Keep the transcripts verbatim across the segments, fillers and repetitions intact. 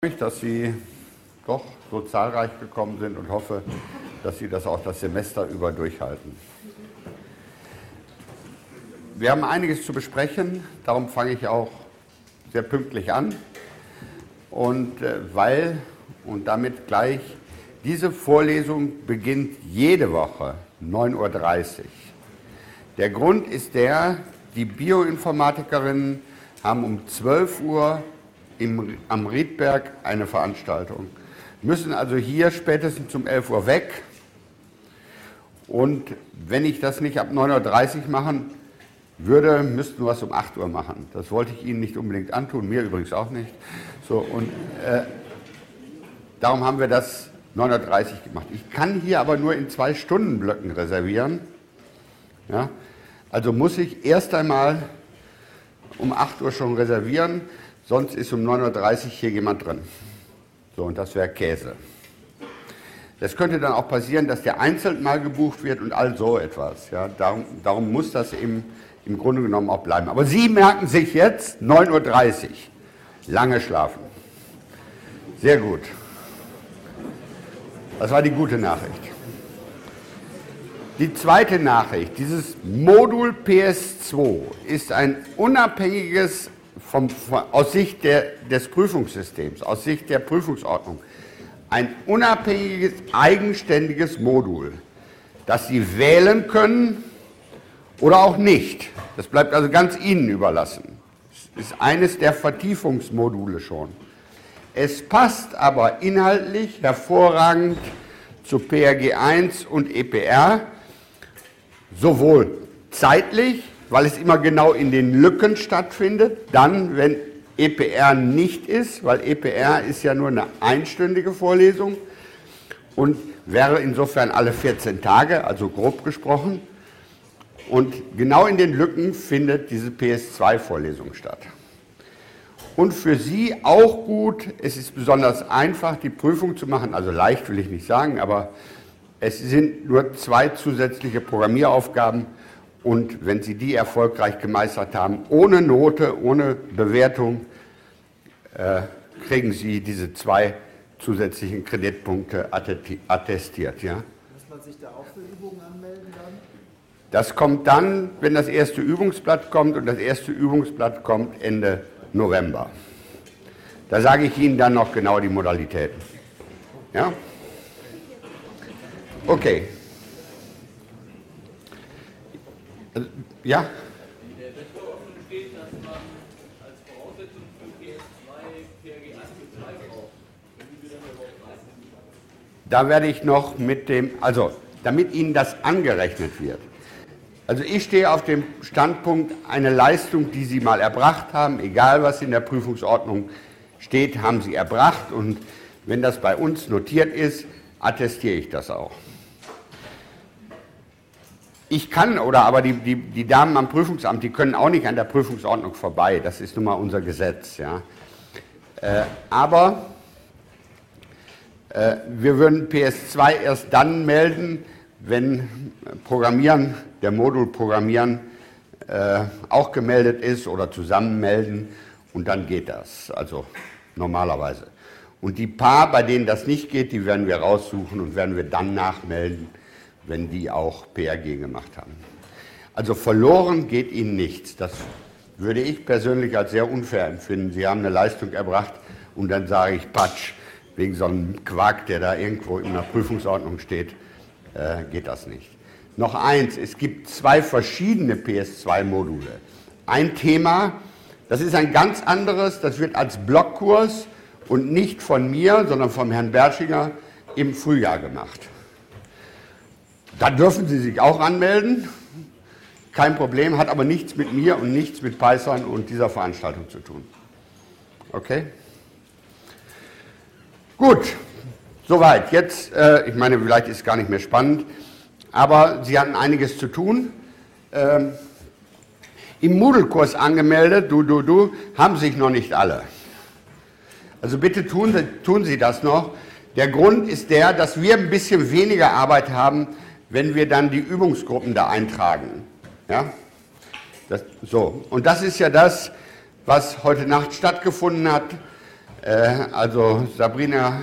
mich, dass Sie doch so zahlreich gekommen sind und hoffe, dass Sie das auch das Semester über durchhalten. Wir haben einiges zu besprechen, darum fange ich auch sehr pünktlich an. Und äh, weil, und damit gleich, diese Vorlesung beginnt jede Woche neun Uhr dreißig. Der Grund ist der, die Bioinformatikerinnen haben um zwölf Uhr im, am Riedberg eine Veranstaltung, müssen also hier spätestens um elf Uhr weg. Und wenn ich das nicht ab neun Uhr dreißig machen würde, müssten wir es um acht Uhr machen. Das wollte ich Ihnen nicht unbedingt antun, mir übrigens auch nicht. So, und äh, darum haben wir das neun Uhr dreißig gemacht. Ich kann hier aber nur in zwei Stundenblöcken reservieren. Ja? Also muss ich erst einmal um acht Uhr schon reservieren, sonst ist um neun Uhr dreißig hier jemand drin. So, und das wäre Käse. Das könnte dann auch passieren, dass der einzeln mal gebucht wird und all so etwas. Ja? Darum, darum muss das im, im Grunde genommen auch bleiben. Aber Sie merken sich jetzt neun Uhr dreißig. Lange schlafen. Sehr gut. Das war die gute Nachricht. Die zweite Nachricht, dieses Modul P S zwei ist ein unabhängiges, vom, von, aus Sicht der, des Prüfungssystems, aus Sicht der Prüfungsordnung, ein unabhängiges, eigenständiges Modul, das Sie wählen können oder auch nicht. Das bleibt also ganz Ihnen überlassen. Es ist eines der Vertiefungsmodule schon. Es passt aber inhaltlich hervorragend zu P R G eins und E P R, sowohl zeitlich, weil es immer genau in den Lücken stattfindet, dann, wenn E P R nicht ist, weil E P R ist ja nur eine einstündige Vorlesung und wäre insofern alle vierzehn Tage, also grob gesprochen. Und genau in den Lücken findet diese P S zwei Vorlesung statt. Und für Sie auch gut, es ist besonders einfach, die Prüfung zu machen, also leicht will ich nicht sagen, aber es sind nur zwei zusätzliche Programmieraufgaben und wenn Sie die erfolgreich gemeistert haben, ohne Note, ohne Bewertung, äh, kriegen Sie diese zwei zusätzlichen Kreditpunkte attestiert. Ja? Muss man sich da auch für Übungen anmelden dann? Das kommt dann, wenn das erste Übungsblatt kommt und das erste Übungsblatt kommt Ende November. Da sage ich Ihnen dann noch genau die Modalitäten. Ja? Okay. Also, ja? In der Beschreibung steht, dass man als Voraussetzung für P S zwei P R G eins und zwei braucht. Können Sie mir das überhaupt leisten? Da werde ich noch mit dem, also damit Ihnen das angerechnet wird. Also ich stehe auf dem Standpunkt, eine Leistung, die Sie mal erbracht haben, egal was in der Prüfungsordnung steht, haben Sie erbracht und wenn das bei uns notiert ist, attestiere ich das auch. Ich kann, oder aber die, die, die Damen am Prüfungsamt, die können auch nicht an der Prüfungsordnung vorbei, das ist nun mal unser Gesetz. Ja. Äh, aber äh, wir würden P S zwei erst dann melden, wenn Programmieren, der Modul Programmieren äh, auch gemeldet ist oder zusammen melden und dann geht das, also normalerweise. Und die paar, bei denen das nicht geht, die werden wir raussuchen und werden wir dann nachmelden, wenn die auch P R G gemacht haben. Also verloren geht Ihnen nichts. Das würde ich persönlich als sehr unfair empfinden. Sie haben eine Leistung erbracht und dann sage ich Patsch, wegen so einem Quark, der da irgendwo in der Prüfungsordnung steht, äh, geht das nicht. Noch eins, es gibt zwei verschiedene P S zwei Module. Ein Thema, das ist ein ganz anderes, das wird als Blockkurs und nicht von mir, sondern vom Herrn Bertschinger im Frühjahr gemacht. Da dürfen Sie sich auch anmelden, kein Problem, hat aber nichts mit mir und nichts mit Python und dieser Veranstaltung zu tun. Okay? Gut, soweit. Jetzt, äh, ich meine, vielleicht ist es gar nicht mehr spannend, aber Sie hatten einiges zu tun. Ähm, Im Moodle-Kurs angemeldet, du, du, du, haben sich noch nicht alle. Also bitte tun Sie, tun Sie das noch. Der Grund ist der, dass wir ein bisschen weniger Arbeit haben, wenn wir dann die Übungsgruppen da eintragen. Ja? Das, so. Und das ist ja das, was heute Nacht stattgefunden hat. Äh, also Sabrina,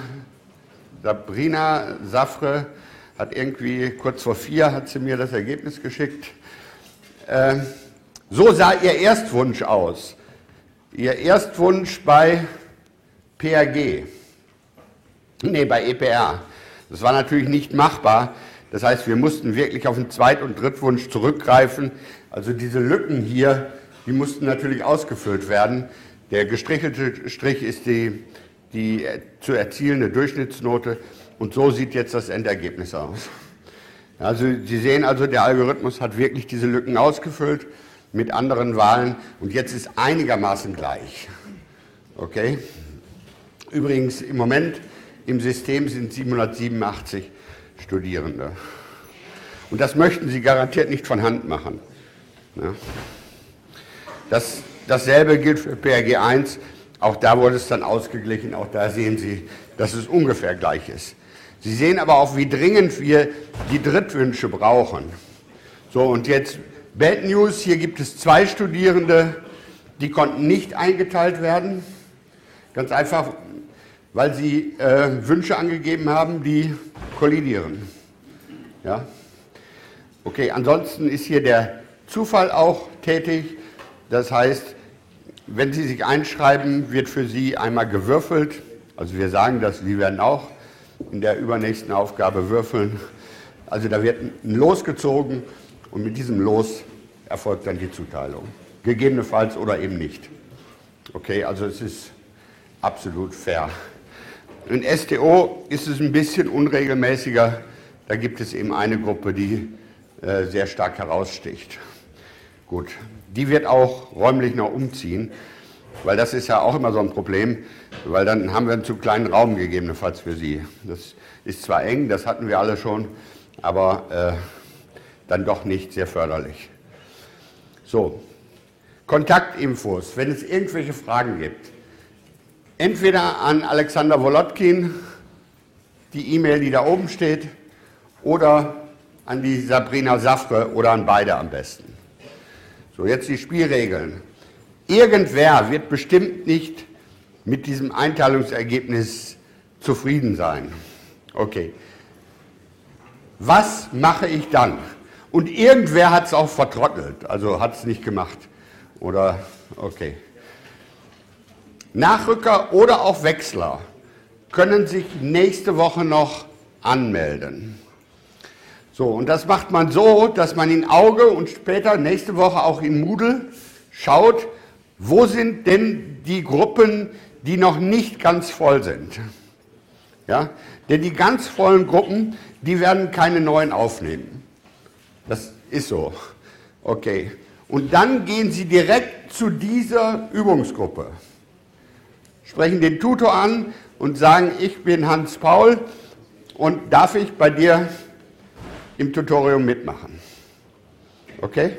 Sabrina Safre hat irgendwie kurz vor vier hat sie mir das Ergebnis geschickt. Äh, so sah ihr Erstwunsch aus. Ihr Erstwunsch bei P R G, nee, bei E P R. Das war natürlich nicht machbar. Das heißt, wir mussten wirklich auf den Zweit- und Drittwunsch zurückgreifen. Also diese Lücken hier, die mussten natürlich ausgefüllt werden. Der gestrichelte Strich ist die, die zu erzielende Durchschnittsnote und so sieht jetzt das Endergebnis aus. Also Sie sehen also, der Algorithmus hat wirklich diese Lücken ausgefüllt mit anderen Wahlen und jetzt ist einigermaßen gleich. Okay? Übrigens im Moment im System sind siebenhundertsiebenundachtzig Studierende. Und das möchten Sie garantiert nicht von Hand machen. Ja. Das, dasselbe gilt für P R G eins. Auch da wurde es dann ausgeglichen. Auch da sehen Sie, dass es ungefähr gleich ist. Sie sehen aber auch, wie dringend wir die Drittwünsche brauchen. So, und jetzt Bad News. Hier gibt es zwei Studierende, die konnten nicht eingeteilt werden. Ganz einfach, weil sie äh, Wünsche angegeben haben, die kollidieren. Ja? Okay, ansonsten ist hier der Zufall auch tätig. Das heißt, wenn Sie sich einschreiben, wird für Sie einmal gewürfelt. Also wir sagen das, Sie werden auch in der übernächsten Aufgabe würfeln. Also da wird ein Los gezogen und mit diesem Los erfolgt dann die Zuteilung. Gegebenenfalls oder eben nicht. Okay, also es ist absolut fair. In S T O ist es ein bisschen unregelmäßiger. Da gibt es eben eine Gruppe, die äh, sehr stark heraussticht. Gut, die wird auch räumlich noch umziehen, weil das ist ja auch immer so ein Problem, weil dann haben wir einen zu kleinen Raum gegebenenfalls für sie. Das ist zwar eng, das hatten wir alle schon, aber äh, dann doch nicht sehr förderlich. So, Kontaktinfos, wenn es irgendwelche Fragen gibt. Entweder an Alexander Wolotkin, die E-Mail, die da oben steht, oder an die Sabrina Safre oder an beide am besten. So, jetzt die Spielregeln. Irgendwer wird bestimmt nicht mit diesem Einteilungsergebnis zufrieden sein. Okay. Was mache ich dann? Und irgendwer hat es auch vertrottelt, also hat es nicht gemacht. Oder, okay. Nachrücker oder auch Wechsler können sich nächste Woche noch anmelden. So, und das macht man so, dass man in Auge und später nächste Woche auch in Moodle schaut, wo sind denn die Gruppen, die noch nicht ganz voll sind. Ja? Denn die ganz vollen Gruppen, die werden keine neuen aufnehmen. Das ist so. Okay. Und dann gehen Sie direkt zu dieser Übungsgruppe. Sprechen den Tutor an und sagen, ich bin Hans Paul und darf ich bei dir im Tutorium mitmachen. Okay?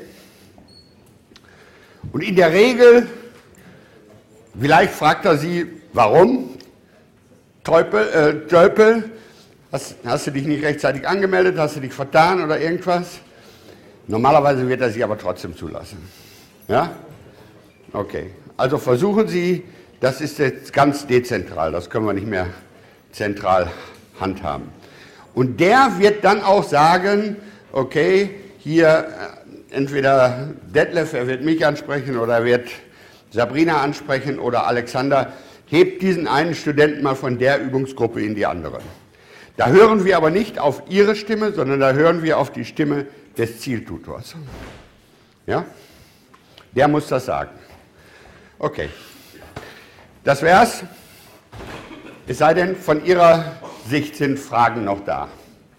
Und in der Regel, vielleicht fragt er Sie, warum? Teupel, äh, Tölpel, hast, hast du dich nicht rechtzeitig angemeldet, hast du dich vertan oder irgendwas? Normalerweise wird er Sie aber trotzdem zulassen. Ja? Okay. Also versuchen Sie, das ist jetzt ganz dezentral, das können wir nicht mehr zentral handhaben. Und der wird dann auch sagen, okay, hier entweder Detlef, er wird mich ansprechen oder er wird Sabrina ansprechen oder Alexander, hebt diesen einen Studenten mal von der Übungsgruppe in die andere. Da hören wir aber nicht auf Ihre Stimme, sondern da hören wir auf die Stimme des Zieltutors. Ja? Der muss das sagen. Okay. Das wär's. Es sei denn, von Ihrer Sicht sind Fragen noch da.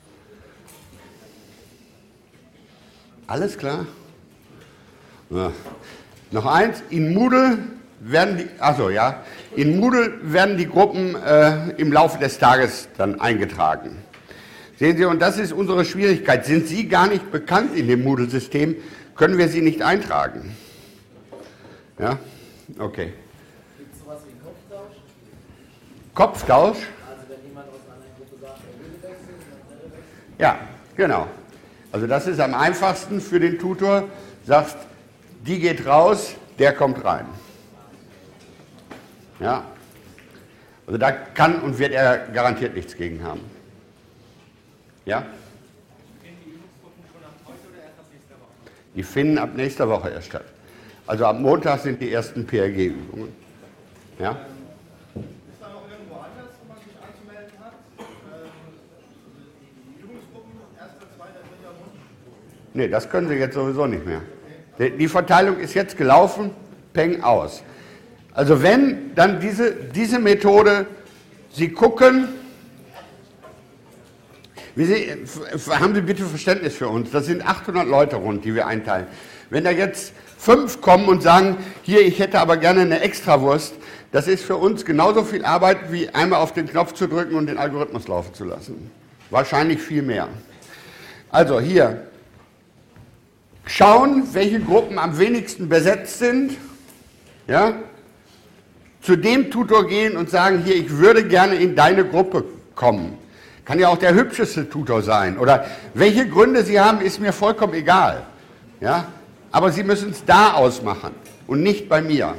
Alles klar? Ja. Noch eins, in Moodle werden die, also ja, in Moodle werden die Gruppen äh, im Laufe des Tages dann eingetragen. Sehen Sie, und das ist unsere Schwierigkeit. Sind Sie gar nicht bekannt in dem Moodle-System, können wir Sie nicht eintragen. Ja, okay. Gibt es sowas wie einen Kopftausch? Kopftausch? Also wenn jemand aus einer anderen Gruppe sagt, er will wechseln, dann will er wechseln? Ja, genau. Also das ist am einfachsten für den Tutor. Sagst, die geht raus, der kommt rein. Ja. Also da kann und wird er garantiert nichts gegen haben. Ja? Finden die Übungsgruppen schon ab heute oder erst ab nächster Woche? Die finden ab nächster Woche erst statt. Also am Montag sind die ersten P R G-Übungen. Ja? Ist da noch irgendwo anders, wo man sich anzumelden hat? Ähm, die Übungsgruppen, erster, zweiter, dritter Mund? Nee, das können Sie jetzt sowieso nicht mehr. Die, die Verteilung ist jetzt gelaufen, peng aus. Also wenn, dann diese, diese Methode, Sie gucken, wie Sie, haben Sie bitte Verständnis für uns, das sind achthundert Leute rund, die wir einteilen. Wenn da jetzt fünf kommen und sagen, hier, ich hätte aber gerne eine Extrawurst, das ist für uns genauso viel Arbeit, wie einmal auf den Knopf zu drücken und den Algorithmus laufen zu lassen. Wahrscheinlich viel mehr. Also hier, schauen, welche Gruppen am wenigsten besetzt sind, ja, zu dem Tutor gehen und sagen, hier, ich würde gerne in deine Gruppe kommen. Kann ja auch der hübscheste Tutor sein. Oder welche Gründe Sie haben, ist mir vollkommen egal. Ja? Aber Sie müssen es da ausmachen und nicht bei mir.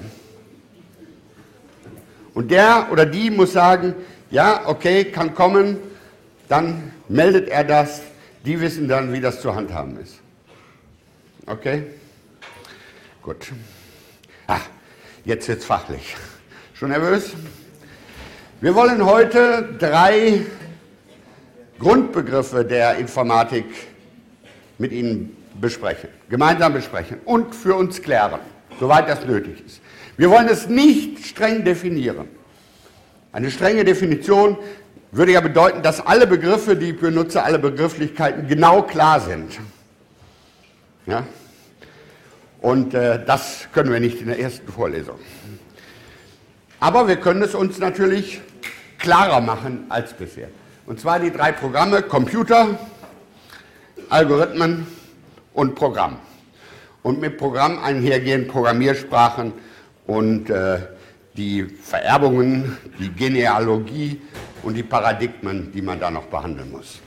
Und der oder die muss sagen, ja, okay, kann kommen, dann meldet er das. Die wissen dann, wie das zu handhaben ist. Okay? Gut. Ah, jetzt wird's fachlich. Schon nervös? Wir wollen heute drei Grundbegriffe der Informatik mit Ihnen besprechen, gemeinsam besprechen und für uns klären, soweit das nötig ist. Wir wollen es nicht streng definieren. Eine strenge Definition würde ja bedeuten, dass alle Begriffe, die ich benutze, alle Begrifflichkeiten genau klar sind. Ja? Und äh, das können wir nicht in der ersten Vorlesung. Aber wir können es uns natürlich klarer machen als bisher. Und zwar die drei Programme: Computer, Algorithmen und Programm. Und mit Programm einhergehen Programmiersprachen und äh, die Vererbungen, die Genealogie und die Paradigmen, die man da noch behandeln muss.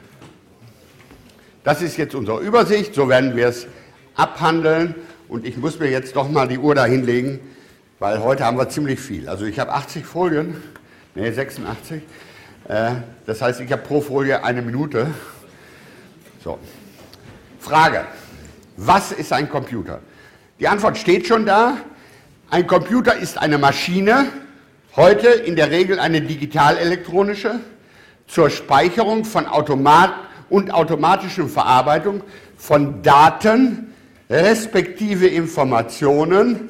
Das ist jetzt unsere Übersicht, so werden wir es abhandeln. Und ich muss mir jetzt doch mal die Uhr dahin legen, weil heute haben wir ziemlich viel. Also ich habe achtzig Folien, nee, sechsundachtzig. Äh, das heißt, ich habe pro Folie eine Minute. So. Frage: Was ist ein Computer? Die Antwort steht schon da. Ein Computer ist eine Maschine, heute in der Regel eine digital-elektronische, zur Speicherung von Automat und automatischer Verarbeitung von Daten respektive Informationen,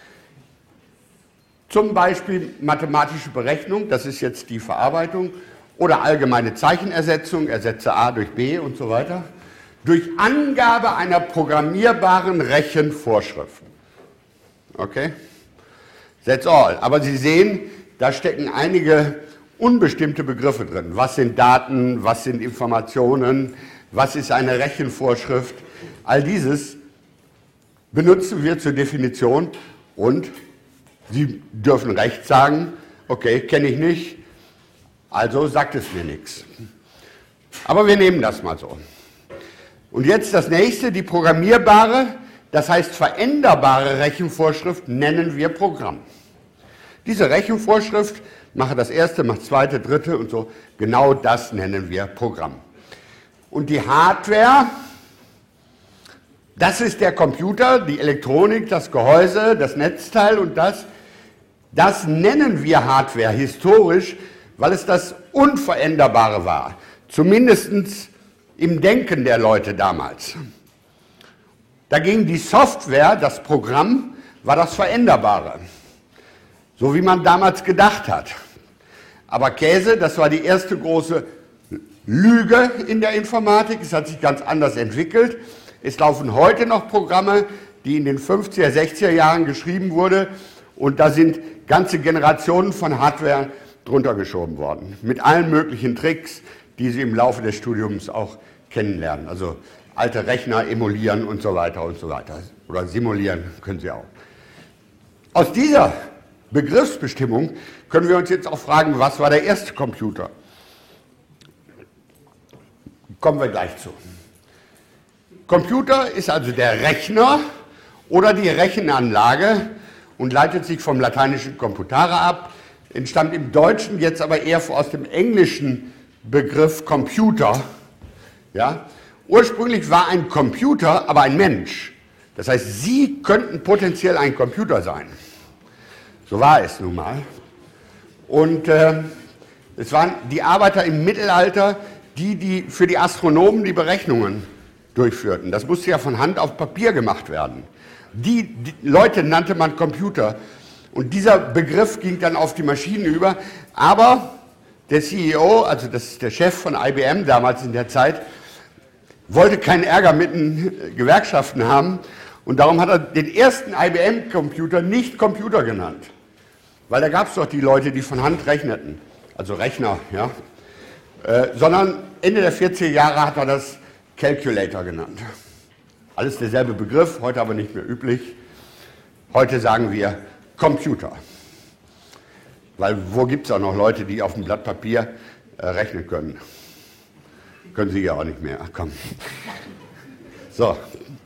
zum Beispiel mathematische Berechnung, das ist jetzt die Verarbeitung, oder allgemeine Zeichenersetzung, ersetze A durch B und so weiter, durch Angabe einer programmierbaren Rechenvorschrift. Okay? That's all. Aber Sie sehen, da stecken einige unbestimmte Begriffe drin. Was sind Daten, was sind Informationen, was ist eine Rechenvorschrift? All dieses benutzen wir zur Definition und Sie dürfen recht sagen, okay, kenne ich nicht, also sagt es mir nichts. Aber wir nehmen das mal so. Und jetzt das nächste, die programmierbare, das heißt veränderbare Rechenvorschrift nennen wir Programm. Diese Rechenvorschrift, mache das erste, mache das zweite, dritte und so, genau das nennen wir Programm. Und die Hardware, das ist der Computer, die Elektronik, das Gehäuse, das Netzteil und das, das nennen wir Hardware historisch, weil es das Unveränderbare war, zumindest im Denken der Leute damals. Dagegen die Software, das Programm, war das Veränderbare, so wie man damals gedacht hat. Aber Käse, das war die erste große Lüge in der Informatik, es hat sich ganz anders entwickelt. Es laufen heute noch Programme, die in den fünfziger, sechziger Jahren geschrieben wurden und da sind ganze Generationen von Hardware drunter geschoben worden. Mit allen möglichen Tricks, die Sie im Laufe des Studiums auch kennenlernen. Also alte Rechner emulieren und so weiter und so weiter. Oder simulieren können Sie auch. Aus dieser Begriffsbestimmung können wir uns jetzt auch fragen, was war der erste Computer? Kommen wir gleich zu. Computer ist also der Rechner oder die Rechenanlage und leitet sich vom lateinischen computare ab. entstammt im Deutschen jetzt aber eher aus dem englischen Begriff Computer. Ja? Ursprünglich war ein Computer aber ein Mensch. Das heißt, Sie könnten potenziell ein Computer sein. So war es nun mal. Und äh, es waren die Arbeiter im Mittelalter, die, die für die Astronomen die Berechnungen durchführten. Das musste ja von Hand auf Papier gemacht werden. Die, die Leute nannte man Computer. Und dieser Begriff ging dann auf die Maschinen über. Aber der C E O, also das ist der Chef von I B M damals in der Zeit, wollte keinen Ärger mit den Gewerkschaften haben. Und darum hat er den ersten I B M-Computer nicht Computer genannt. Weil da gab es doch die Leute, die von Hand rechneten. Also Rechner, ja. Äh, sondern Ende der vierziger Jahre hat er das Calculator genannt. Alles derselbe Begriff, heute aber nicht mehr üblich. Heute sagen wir Computer. Weil wo gibt es auch noch Leute, die auf dem Blatt Papier äh, rechnen können? Können sie ja auch nicht mehr. Komm. So.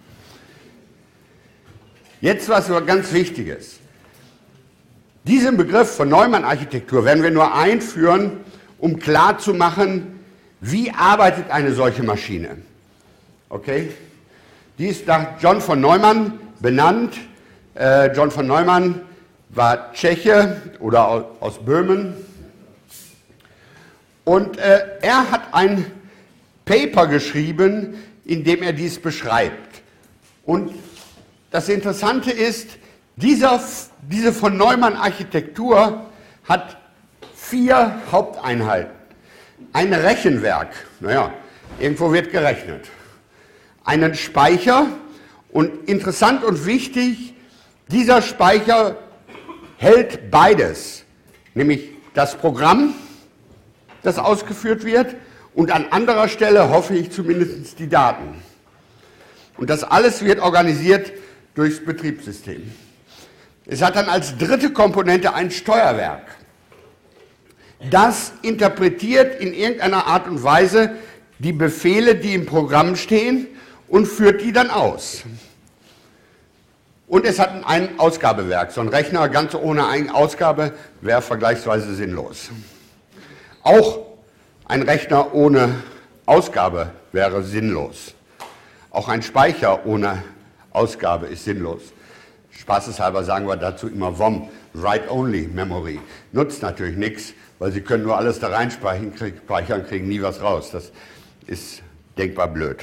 Jetzt was ganz Wichtiges. Diesen Begriff von Neumann-Architektur werden wir nur einführen, um klarzumachen, wie arbeitet eine solche Maschine. Okay? Die ist nach John von Neumann benannt. Äh, John von Neumann war Tscheche oder aus Böhmen. Und äh, er hat ein Paper geschrieben, in dem er dies beschreibt. Und das Interessante ist, dieser, diese von Neumann Architektur hat vier Haupteinheiten. Ein Rechenwerk, naja, irgendwo wird gerechnet. Einen Speicher und interessant und wichtig, dieser Speicher hält beides, nämlich das Programm, das ausgeführt wird, und an anderer Stelle, hoffe ich zumindest, die Daten. Und das alles wird organisiert durchs Betriebssystem. Es hat dann als dritte Komponente ein Steuerwerk. Das interpretiert in irgendeiner Art und Weise die Befehle, die im Programm stehen, und führt die dann aus. Und es hat ein Ausgabewerk. So ein Rechner ganz ohne Ausgabe wäre vergleichsweise sinnlos. Auch ein Rechner ohne Ausgabe wäre sinnlos. Auch ein Speicher ohne Ausgabe ist sinnlos. Spaßeshalber sagen wir dazu immer W O M, Write-Only Memory. Nutzt natürlich nichts, weil Sie können nur alles da reinspeichern, speichern, kriegen nie was raus. Das ist denkbar blöd.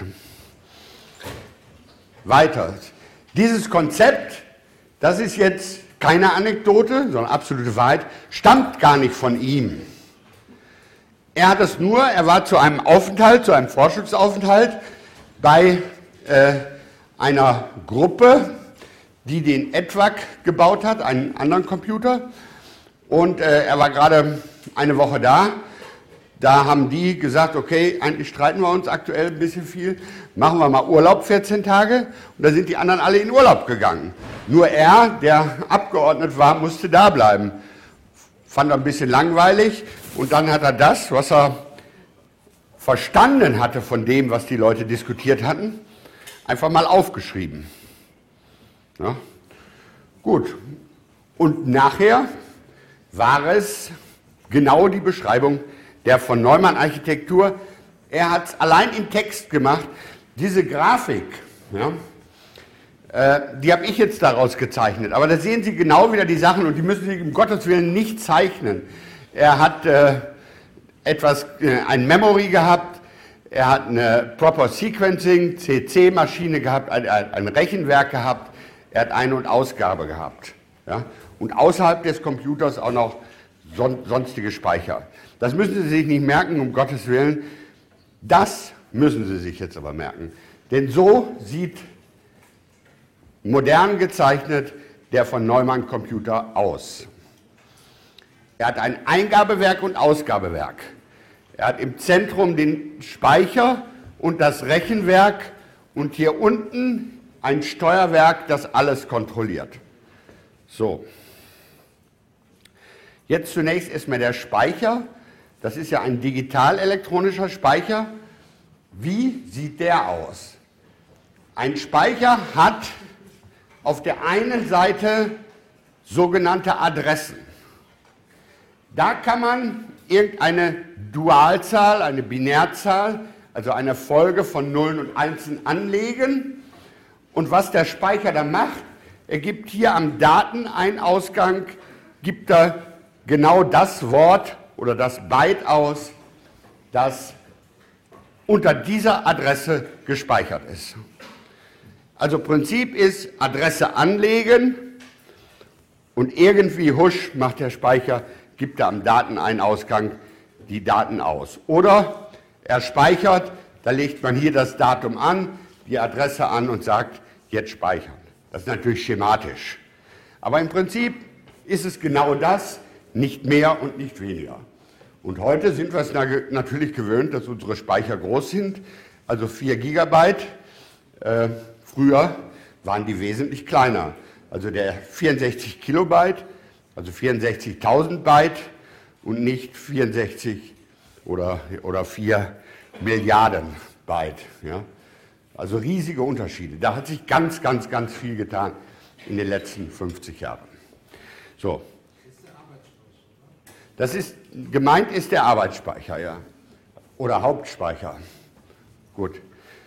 Weiter. Dieses Konzept, das ist jetzt keine Anekdote, sondern absolute Wahrheit, stammt gar nicht von ihm. Er hat es nur, er war zu einem Aufenthalt, zu einem Forschungsaufenthalt bei äh, einer Gruppe, die den E D V A C gebaut hat, einen anderen Computer. Und äh, er war gerade eine Woche da. Da haben die gesagt, okay, eigentlich streiten wir uns aktuell ein bisschen viel, machen wir mal Urlaub vierzehn Tage. Und da sind die anderen alle in Urlaub gegangen. Nur er, der abgeordnet war, musste da bleiben. Fand er ein bisschen langweilig. Und dann hat er das, was er verstanden hatte von dem, was die Leute diskutiert hatten, einfach mal aufgeschrieben. Ja. Gut. Und nachher war es genau die Beschreibung der von Neumann Architektur. Er hat es allein im Text gemacht. Diese Grafik, ja, äh, die habe ich jetzt daraus gezeichnet. Aber da sehen Sie genau wieder die Sachen und die müssen Sie um Gottes Willen nicht zeichnen. Er hat äh, etwas, äh, ein Memory gehabt, er hat eine Proper Sequencing, C C-Maschine gehabt, ein, ein Rechenwerk gehabt, er hat Ein- und Ausgabe gehabt. Ja? Und außerhalb des Computers auch noch son sonstige Speicher. Das müssen Sie sich nicht merken, um Gottes Willen. Das müssen Sie sich jetzt aber merken. Denn so sieht modern gezeichnet der von Neumann Computer aus. Er hat ein Eingabewerk und Ausgabewerk. Er hat im Zentrum den Speicher und das Rechenwerk und hier unten ein Steuerwerk, das alles kontrolliert. So. Jetzt zunächst erstmal der Speicher. Das ist ja ein digital-elektronischer Speicher. Wie sieht der aus? Ein Speicher hat auf der einen Seite sogenannte Adressen. Da kann man irgendeine Dualzahl, eine Binärzahl, also eine Folge von Nullen und Einsen anlegen. Und was der Speicher dann macht, er gibt hier am Dateneinausgang, gibt er genau das Wort oder das Byte aus, das unter dieser Adresse gespeichert ist. Also Prinzip ist Adresse anlegen und irgendwie husch macht der Speicher, gibt er am Dateneinausgang die Daten aus. Oder er speichert, da legt man hier das Datum an, die Adresse an und sagt, jetzt speichern. Das ist natürlich schematisch. Aber im Prinzip ist es genau das, nicht mehr und nicht weniger. Und heute sind wir es natürlich gewöhnt, dass unsere Speicher groß sind, also vier Gigabyte. Äh, früher waren die wesentlich kleiner. Also der vierundsechzig Kilobyte, also vierundsechzigtausend Byte und nicht vierundsechzig oder, oder vier Milliarden Byte. Ja? Also riesige Unterschiede. Da hat sich ganz, ganz, ganz viel getan in den letzten fünfzig Jahren. So. Das ist, gemeint ist der Arbeitsspeicher, ja. Oder Hauptspeicher. Gut.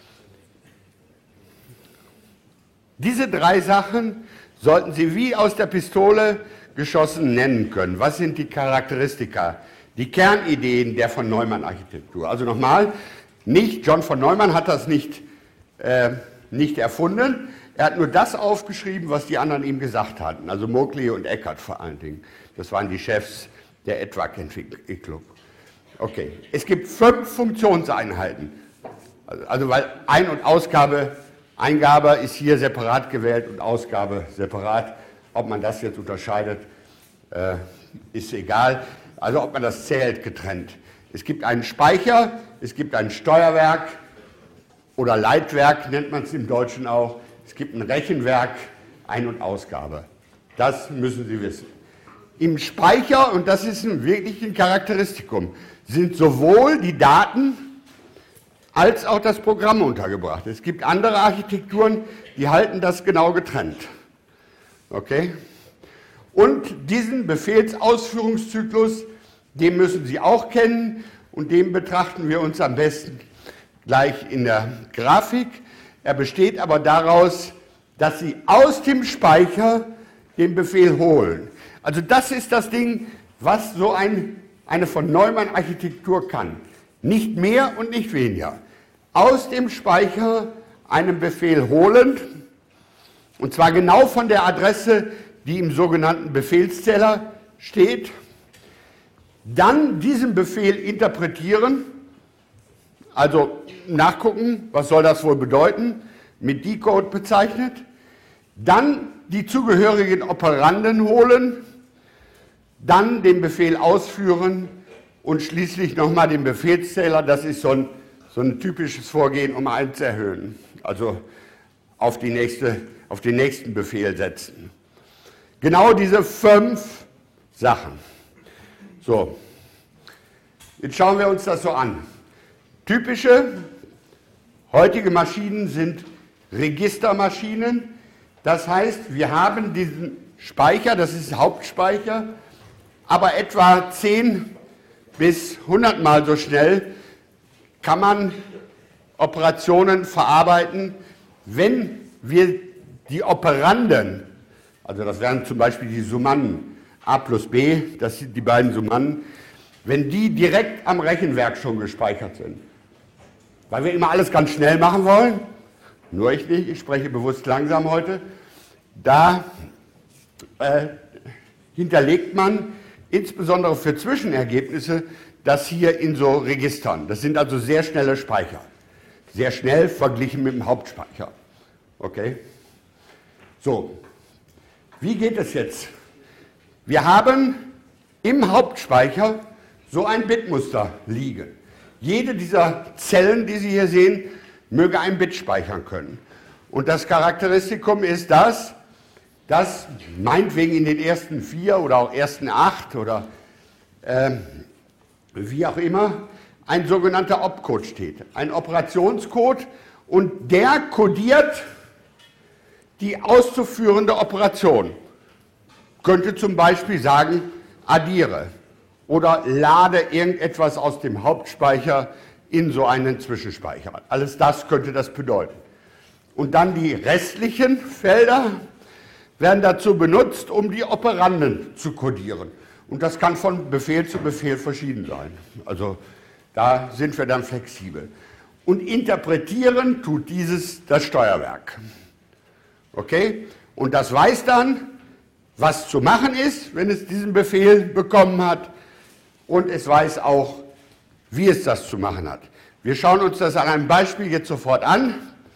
Diese drei Sachen sollten Sie wie aus der Pistole geschossen nennen können. Was sind die Charakteristika, die Kernideen der von Neumann-Architektur? Also nochmal, nicht, John von Neumann hat das nicht, äh, nicht erfunden, er hat nur das aufgeschrieben, was die anderen ihm gesagt hatten, also Moseley und Eckert vor allen Dingen. Das waren die Chefs der Edward-Entwicklung. Okay, es gibt fünf Funktionseinheiten, also, also weil Ein- und Ausgabe, Eingabe ist hier separat gewählt und Ausgabe separat. Ob man das jetzt unterscheidet, äh, ist egal. Also ob man das zählt, getrennt. Es gibt einen Speicher, es gibt ein Steuerwerk oder Leitwerk, nennt man es im Deutschen auch. Es gibt ein Rechenwerk, Ein- und Ausgabe. Das müssen Sie wissen. Im Speicher, und das ist ein wirklich ein Charakteristikum, sind sowohl die Daten als auch das Programm untergebracht. Es gibt andere Architekturen, die halten das genau getrennt. Okay? Und diesen Befehlsausführungszyklus, den müssen Sie auch kennen und den betrachten wir uns am besten gleich in der Grafik. Er besteht aber daraus, dass Sie aus dem Speicher den Befehl holen. Also das ist das Ding, was so ein, eine von Neumann-Architektur kann. Nicht mehr und nicht weniger. Aus dem Speicher einen Befehl holen, und zwar genau von der Adresse, die im sogenannten Befehlszähler steht, dann diesen Befehl interpretieren, also nachgucken, was soll das wohl bedeuten, mit Decode bezeichnet, dann die zugehörigen Operanden holen, dann den Befehl ausführen und schließlich nochmal den Befehlszähler, das ist so ein, so ein typisches Vorgehen, um eins zu erhöhen, also auf, die nächste, auf den nächsten Befehl setzen. Genau diese fünf Sachen. So, jetzt schauen wir uns das so an. Typische heutige Maschinen sind Registermaschinen. Das heißt, wir haben diesen Speicher, das ist Hauptspeicher, aber etwa zehn bis hundert Mal so schnell kann man Operationen verarbeiten, wenn wir die Operanden, also das wären zum Beispiel die Summanden a plus b, das sind die beiden Summanden, wenn die direkt am Rechenwerk schon gespeichert sind. Weil wir immer alles ganz schnell machen wollen, nur ich nicht, ich spreche bewusst langsam heute, da äh, hinterlegt man insbesondere für Zwischenergebnisse das hier in so Registern. Das sind also sehr schnelle Speicher. Sehr schnell verglichen mit dem Hauptspeicher. Okay? So, wie geht es jetzt? Wir haben im Hauptspeicher so ein Bitmuster liegen. Jede dieser Zellen, die Sie hier sehen, möge ein Bit speichern können. Und das Charakteristikum ist das, dass meinetwegen in den ersten vier oder auch ersten acht oder äh, wie auch immer ein sogenannter Opcode steht, ein Operationscode, und der kodiert die auszuführende Operation. Könnte zum Beispiel sagen, addiere oder lade irgendetwas aus dem Hauptspeicher in so einen Zwischenspeicher. Alles das könnte das bedeuten. Und dann die restlichen Felder werden dazu benutzt, um die Operanden zu kodieren. Und das kann von Befehl zu Befehl verschieden sein. Also da sind wir dann flexibel. Und interpretieren tut dieses das Steuerwerk. Okay? Und das weiß dann, was zu machen ist, wenn es diesen Befehl bekommen hat. Und es weiß auch, wie es das zu machen hat. Wir schauen uns das an einem Beispiel jetzt sofort an.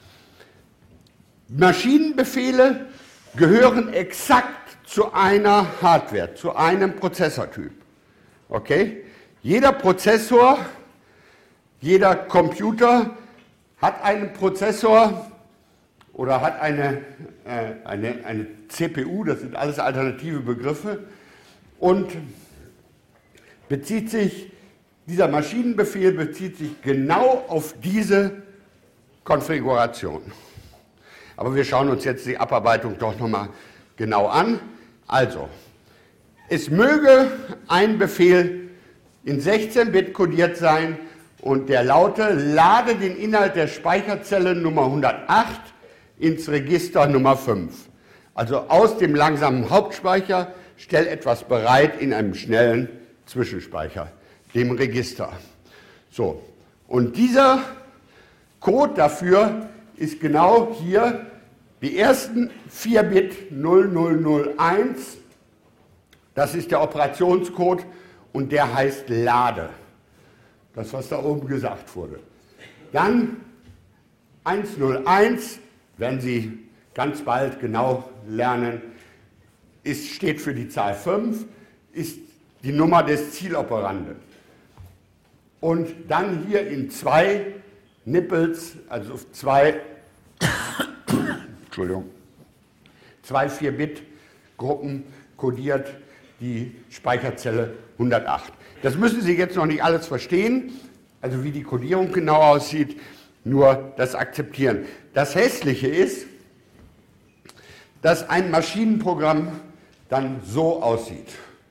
Maschinenbefehle gehören exakt zu einer Hardware, zu einem Prozessortyp. Okay? Jeder Prozessor, jeder Computer hat einen Prozessor oder hat eine, äh, eine, eine C P U, das sind alles alternative Begriffe, und bezieht sich, dieser Maschinenbefehl bezieht sich genau auf diese Konfiguration. Aber wir schauen uns jetzt die Abarbeitung doch nochmal genau an. Also, es möge ein Befehl in sechzehn Bit kodiert sein und der laute, lade den Inhalt der Speicherzelle Nummer hundertacht ins Register Nummer fünf. Also aus dem langsamen Hauptspeicher stell etwas bereit in einem schnellen Zwischenspeicher, dem Register. So, und dieser Code dafür ist genau hier die ersten vier Bit null null null eins. Das ist der Operationscode und der heißt Lade. Das, was da oben gesagt wurde. Dann eins null eins, werden Sie ganz bald genau lernen, ist, steht für die Zahl fünf, ist die Nummer des Zieloperanden. Und dann hier in zwei Nippels, also zwei, Entschuldigung, zwei vier Bit Gruppen kodiert die Speicherzelle hundertacht. Das müssen Sie jetzt noch nicht alles verstehen, also wie die Kodierung genau aussieht, nur das akzeptieren. Das Hässliche ist, dass ein Maschinenprogramm dann so aussieht.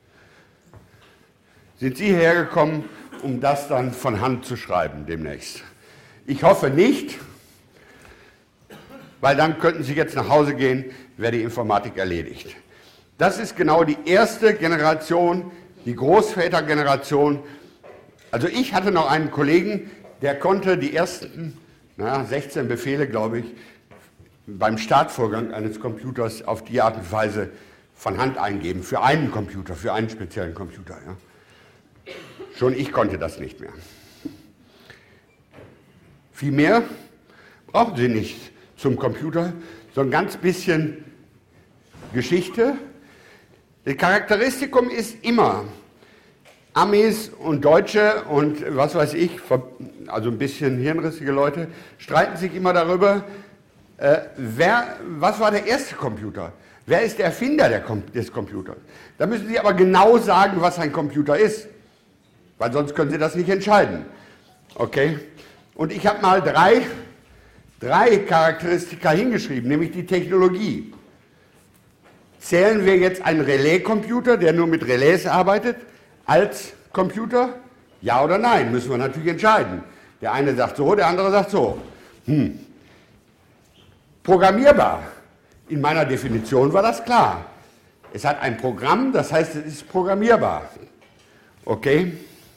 Sind Sie hergekommen, um das dann von Hand zu schreiben demnächst? Ich hoffe nicht, weil dann könnten Sie jetzt nach Hause gehen, wäre die Informatik erledigt. Das ist genau die erste Generation, die Großvätergeneration. Also ich hatte noch einen Kollegen, der konnte die ersten na, sechzehn Befehle, glaube ich, beim Startvorgang eines Computers auf die Art und Weise von Hand eingeben, für einen Computer, für einen speziellen Computer. Ja. Schon ich konnte das nicht mehr. Viel mehr brauchen Sie nicht zum Computer, so ein ganz bisschen Geschichte. Das Charakteristikum ist immer, Amis und Deutsche und was weiß ich, also ein bisschen hirnrissige Leute, streiten sich immer darüber, äh, wer, was war der erste Computer? Wer ist der Erfinder der, des Computers? Da müssen Sie aber genau sagen, was ein Computer ist, weil sonst können Sie das nicht entscheiden. Okay? Und ich habe mal drei, drei Charakteristika hingeschrieben, nämlich die Technologie. Zählen wir jetzt einen Relais-Computer, der nur mit Relais arbeitet, als Computer? Ja oder nein? Müssen wir natürlich entscheiden. Der eine sagt so, der andere sagt so. Hm. Programmierbar. In meiner Definition war das klar. Es hat ein Programm, das heißt, es ist programmierbar. Okay?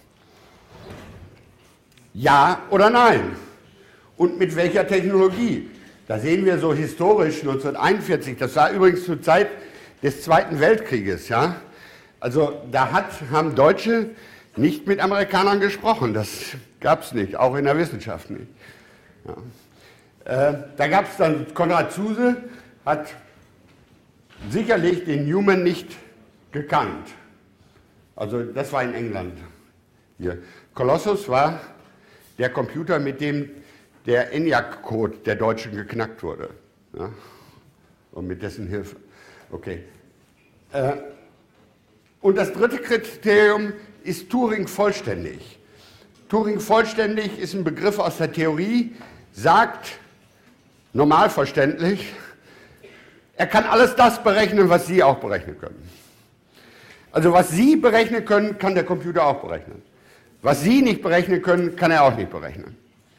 Ja oder nein? Und mit welcher Technologie? Da sehen wir so historisch neunzehnhunderteinundvierzig, das war übrigens zur Zeit des Zweiten Weltkrieges, ja. Also da hat, haben Deutsche nicht mit Amerikanern gesprochen, das gab es nicht, auch in der Wissenschaft nicht. Ja. Äh, da gab es dann, Konrad Zuse hat sicherlich den Newman nicht gekannt. Also das war in England. Hier. Colossus war der Computer, mit dem der ENIAC-Code der Deutschen geknackt wurde. Ja? Und mit dessen Hilfe. Okay. Äh, und das dritte Kriterium ist Turing vollständig. Turing vollständig ist ein Begriff aus der Theorie, sagt, normal verständlich, er kann alles das berechnen, was Sie auch berechnen können. Also was Sie berechnen können, kann der Computer auch berechnen. Was Sie nicht berechnen können, kann er auch nicht berechnen.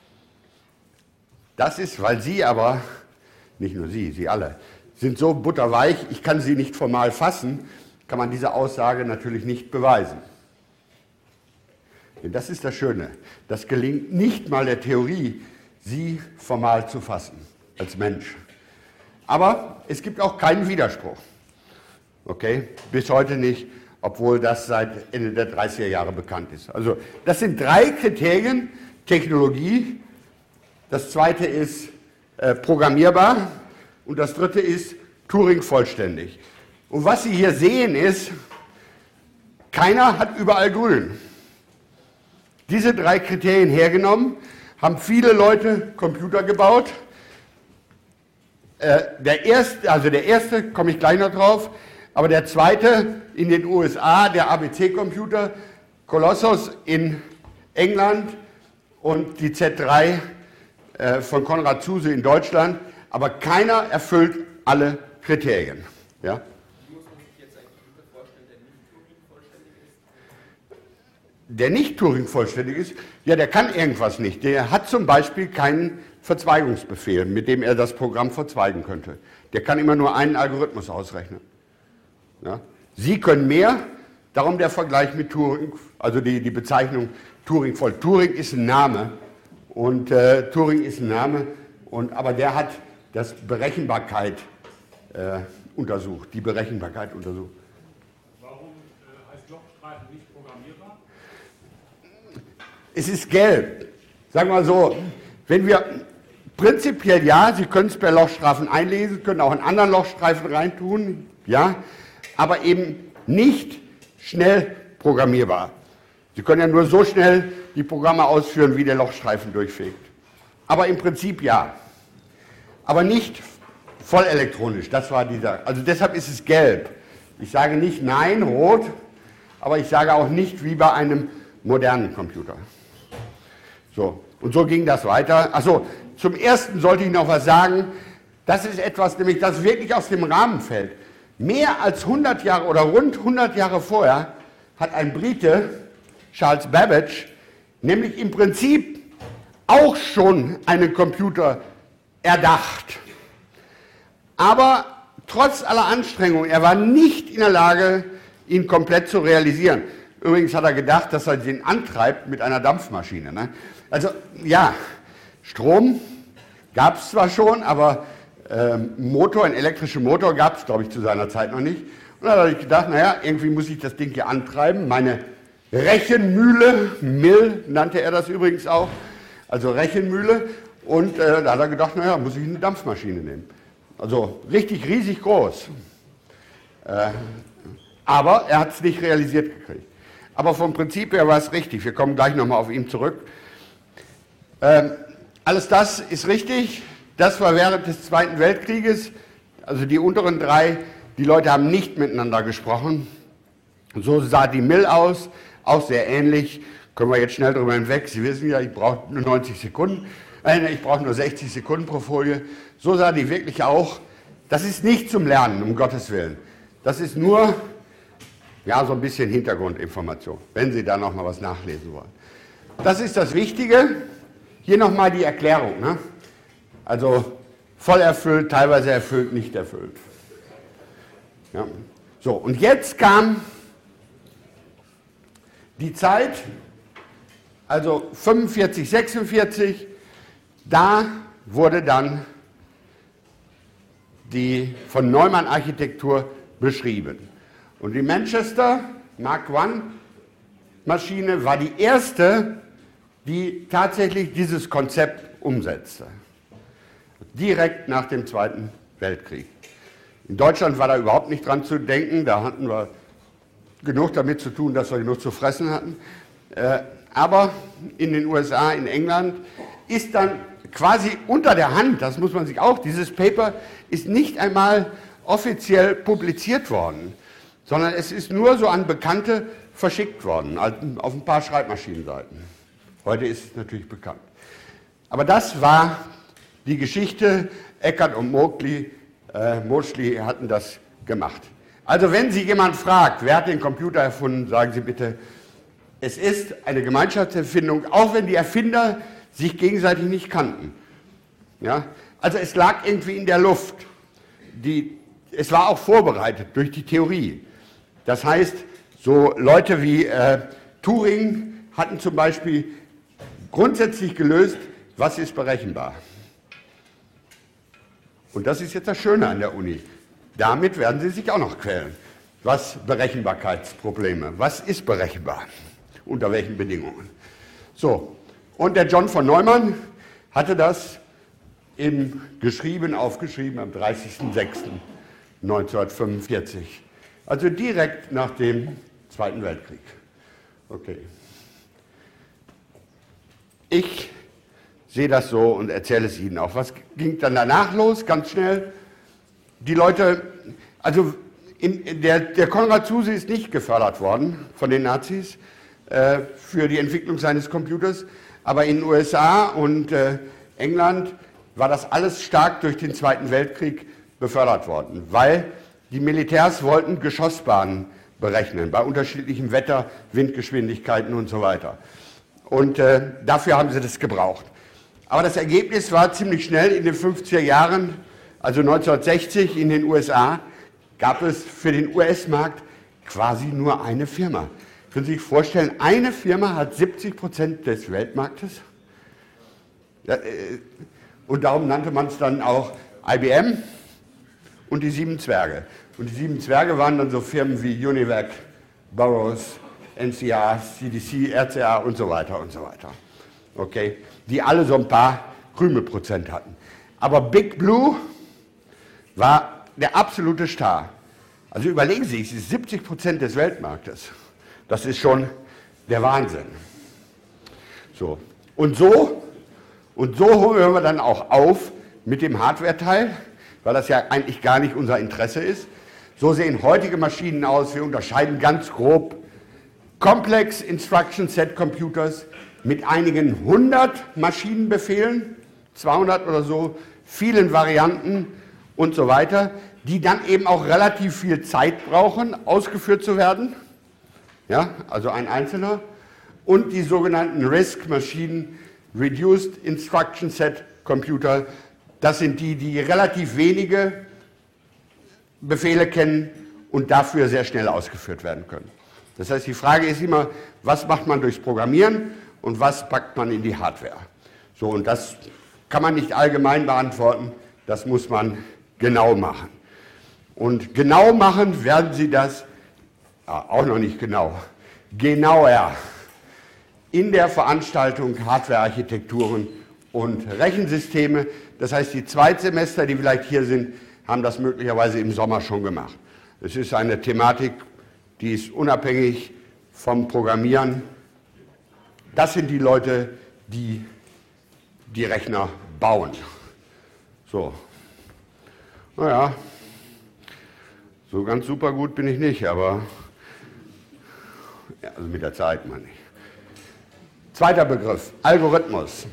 Das ist, weil Sie aber, nicht nur Sie, Sie alle, sind so butterweich, ich kann Sie nicht formal fassen, kann man diese Aussage natürlich nicht beweisen. Denn das ist das Schöne. Das gelingt nicht mal der Theorie, Sie formal zu fassen, als Mensch. Aber es gibt auch keinen Widerspruch. Okay? Bis heute nicht, obwohl das seit Ende der dreißiger Jahre bekannt ist. Also das sind drei Kriterien: Technologie, das zweite ist äh, programmierbar und das dritte ist Turing vollständig. Und was Sie hier sehen ist, keiner hat überall grün. Diese drei Kriterien hergenommen, haben viele Leute Computer gebaut. Äh, der erste, also der erste, komme ich gleich noch drauf, aber der zweite in den U S A, der A B C-Computer, Colossus in England und die Z drei äh, von Konrad Zuse in Deutschland, aber keiner erfüllt alle Kriterien. Ja? Wie muss man sich jetzt einen Computer vorstellen, der nicht Turing vollständig ist? Der nicht Turing vollständig ist, ja, der kann irgendwas nicht. Der hat zum Beispiel keinen Verzweigungsbefehl, mit dem er das Programm verzweigen könnte. Der kann immer nur einen Algorithmus ausrechnen. Ja? Sie können mehr, darum der Vergleich mit Turing, also die, die Bezeichnung Turing voll. Turing ist ein Name und äh, Turing ist ein Name, und, aber der hat das Berechenbarkeit äh, untersucht, die Berechenbarkeit untersucht. Warum äh, heißt Lochstreifen nicht programmierbar? Es ist gelb. Sagen wir mal so, wenn wir prinzipiell ja, Sie können es per Lochstreifen einlesen, können auch einen anderen Lochstreifen reintun, ja, aber eben nicht schnell programmierbar. Sie können ja nur so schnell die Programme ausführen, wie der Lochstreifen durchfegt. Aber im Prinzip ja. Aber nicht voll elektronisch, das war dieser, also deshalb ist es gelb. Ich sage nicht nein, rot, aber ich sage auch nicht wie bei einem modernen Computer. So, und so ging das weiter. Achso, zum Ersten sollte ich noch was sagen. Das ist etwas, nämlich das wirklich aus dem Rahmen fällt. Mehr als hundert Jahre oder rund hundert Jahre vorher hat ein Brite, Charles Babbage, nämlich im Prinzip auch schon einen Computer erdacht. Aber trotz aller Anstrengungen, er war nicht in der Lage, ihn komplett zu realisieren. Übrigens hat er gedacht, dass er den antreibt mit einer Dampfmaschine. Ne? Also ja, Strom gab es zwar schon, aber ähm, Motor, einen elektrischen Motor gab es, glaube ich, zu seiner Zeit noch nicht. Und dann habe ich gedacht, naja, irgendwie muss ich das Ding hier antreiben. Meine Rechenmühle, Mill nannte er das übrigens auch, also Rechenmühle. Und äh, da hat er gedacht, naja, muss ich eine Dampfmaschine nehmen. Also richtig riesig groß. Äh, aber er hat es nicht realisiert gekriegt. Aber vom Prinzip her war es richtig. Wir kommen gleich nochmal auf ihn zurück. Ähm, alles das ist richtig. Das war während des Zweiten Weltkrieges. Also die unteren drei, die Leute haben nicht miteinander gesprochen. So sah die Mill aus, auch sehr ähnlich. Können wir jetzt schnell drüber hinweg. Sie wissen ja, ich brauche nur neunzig Sekunden. Nein, ich brauche nur sechzig Sekunden pro Folie. So sah die wirklich auch. Das ist nicht zum Lernen, um Gottes Willen. Das ist nur, ja, so ein bisschen Hintergrundinformation, wenn Sie da noch mal was nachlesen wollen. Das ist das Wichtige. Hier noch mal die Erklärung. Ne? Also voll erfüllt, teilweise erfüllt, nicht erfüllt. Ja. So, und jetzt kam die Zeit, also fünfundvierzig, sechsundvierzig, da wurde dann die von Neumann Architektur beschrieben. Und die Manchester Mark eins Maschine war die erste, die tatsächlich dieses Konzept umsetzte. Direkt nach dem Zweiten Weltkrieg. In Deutschland war da überhaupt nicht dran zu denken, da hatten wir genug damit zu tun, dass wir genug zu fressen hatten. Aber in den U S A, in England, ist dann quasi unter der Hand, das muss man sich auch, dieses Paper ist nicht einmal offiziell publiziert worden, sondern es ist nur so an Bekannte verschickt worden, auf ein paar Schreibmaschinenseiten. Heute ist es natürlich bekannt. Aber das war die Geschichte. Eckert und Moseley, äh, Moseley hatten das gemacht. Also wenn Sie jemand fragt, wer hat den Computer erfunden, sagen Sie bitte, es ist eine Gemeinschaftserfindung, auch wenn die Erfinder sich gegenseitig nicht kannten. Ja? Also es lag irgendwie in der Luft. Die, es war auch vorbereitet durch die Theorie. Das heißt, so Leute wie äh, Turing hatten zum Beispiel grundsätzlich gelöst, was ist berechenbar. Und das ist jetzt das Schöne an der Uni. Damit werden Sie sich auch noch quälen. Was Berechenbarkeitsprobleme? Was ist berechenbar? Unter welchen Bedingungen? So, und der John von Neumann hatte das im geschrieben, aufgeschrieben am dreißigsten sechsten neunzehnhundertfünfundvierzig. Also direkt nach dem Zweiten Weltkrieg. Okay. Ich sehe das so und erzähle es Ihnen auch. Was ging dann danach los? Ganz schnell. Die Leute, also in, der, der Konrad Zuse ist nicht gefördert worden von den Nazis äh, für die Entwicklung seines Computers, aber in den U S A und äh, England war das alles stark durch den Zweiten Weltkrieg befördert worden, weil die Militärs wollten Geschossbahnen berechnen, bei unterschiedlichem Wetter, Windgeschwindigkeiten und so weiter. Und äh, dafür haben sie das gebraucht. Aber das Ergebnis war ziemlich schnell in den fünfziger Jahren, also neunzehnhundertsechzig in den U S A, gab es für den U S-Markt quasi nur eine Firma. Können Sie sich vorstellen, eine Firma hat siebzig Prozent des Weltmarktes? Ja, äh, und darum nannte man es dann auch I B M und die Sieben Zwerge. Und die Sieben Zwerge waren dann so Firmen wie Univac, Burroughs, N C R, C D C, R C A und so weiter und so weiter. Okay, die alle so ein paar Krümelprozent hatten. Aber Big Blue war der absolute Star. Also überlegen Sie sich, es ist siebzig Prozent des Weltmarktes. Das ist schon der Wahnsinn. So. Und so, und so hören wir dann auch auf mit dem Hardware-Teil, weil das ja eigentlich gar nicht unser Interesse ist. So sehen heutige Maschinen aus. Wir unterscheiden ganz grob Complex Instruction Set Computers mit einigen hundert Maschinenbefehlen, zweihundert oder so, vielen Varianten und so weiter, die dann eben auch relativ viel Zeit brauchen, ausgeführt zu werden. Ja, also ein einzelner. Und die sogenannten RISC-Maschinen, Reduced Instruction Set Computer, das sind die, die relativ wenige Befehle kennen und dafür sehr schnell ausgeführt werden können. Das heißt, die Frage ist immer, was macht man durchs Programmieren und was packt man in die Hardware? So, und das kann man nicht allgemein beantworten, das muss man genau machen. Und genau machen werden Sie das, ja, auch noch nicht genau, genauer in der Veranstaltung Hardware-Architekturen und Rechensysteme. Das heißt, die Zweitsemester, die vielleicht hier sind, haben das möglicherweise im Sommer schon gemacht. Es ist eine Thematik, die ist unabhängig vom Programmieren. Das sind die Leute, die die Rechner bauen. So. Naja, so ganz super gut bin ich nicht, aber ja, also mit der Zeit meine ich. Zweiter Begriff, Algorithmus.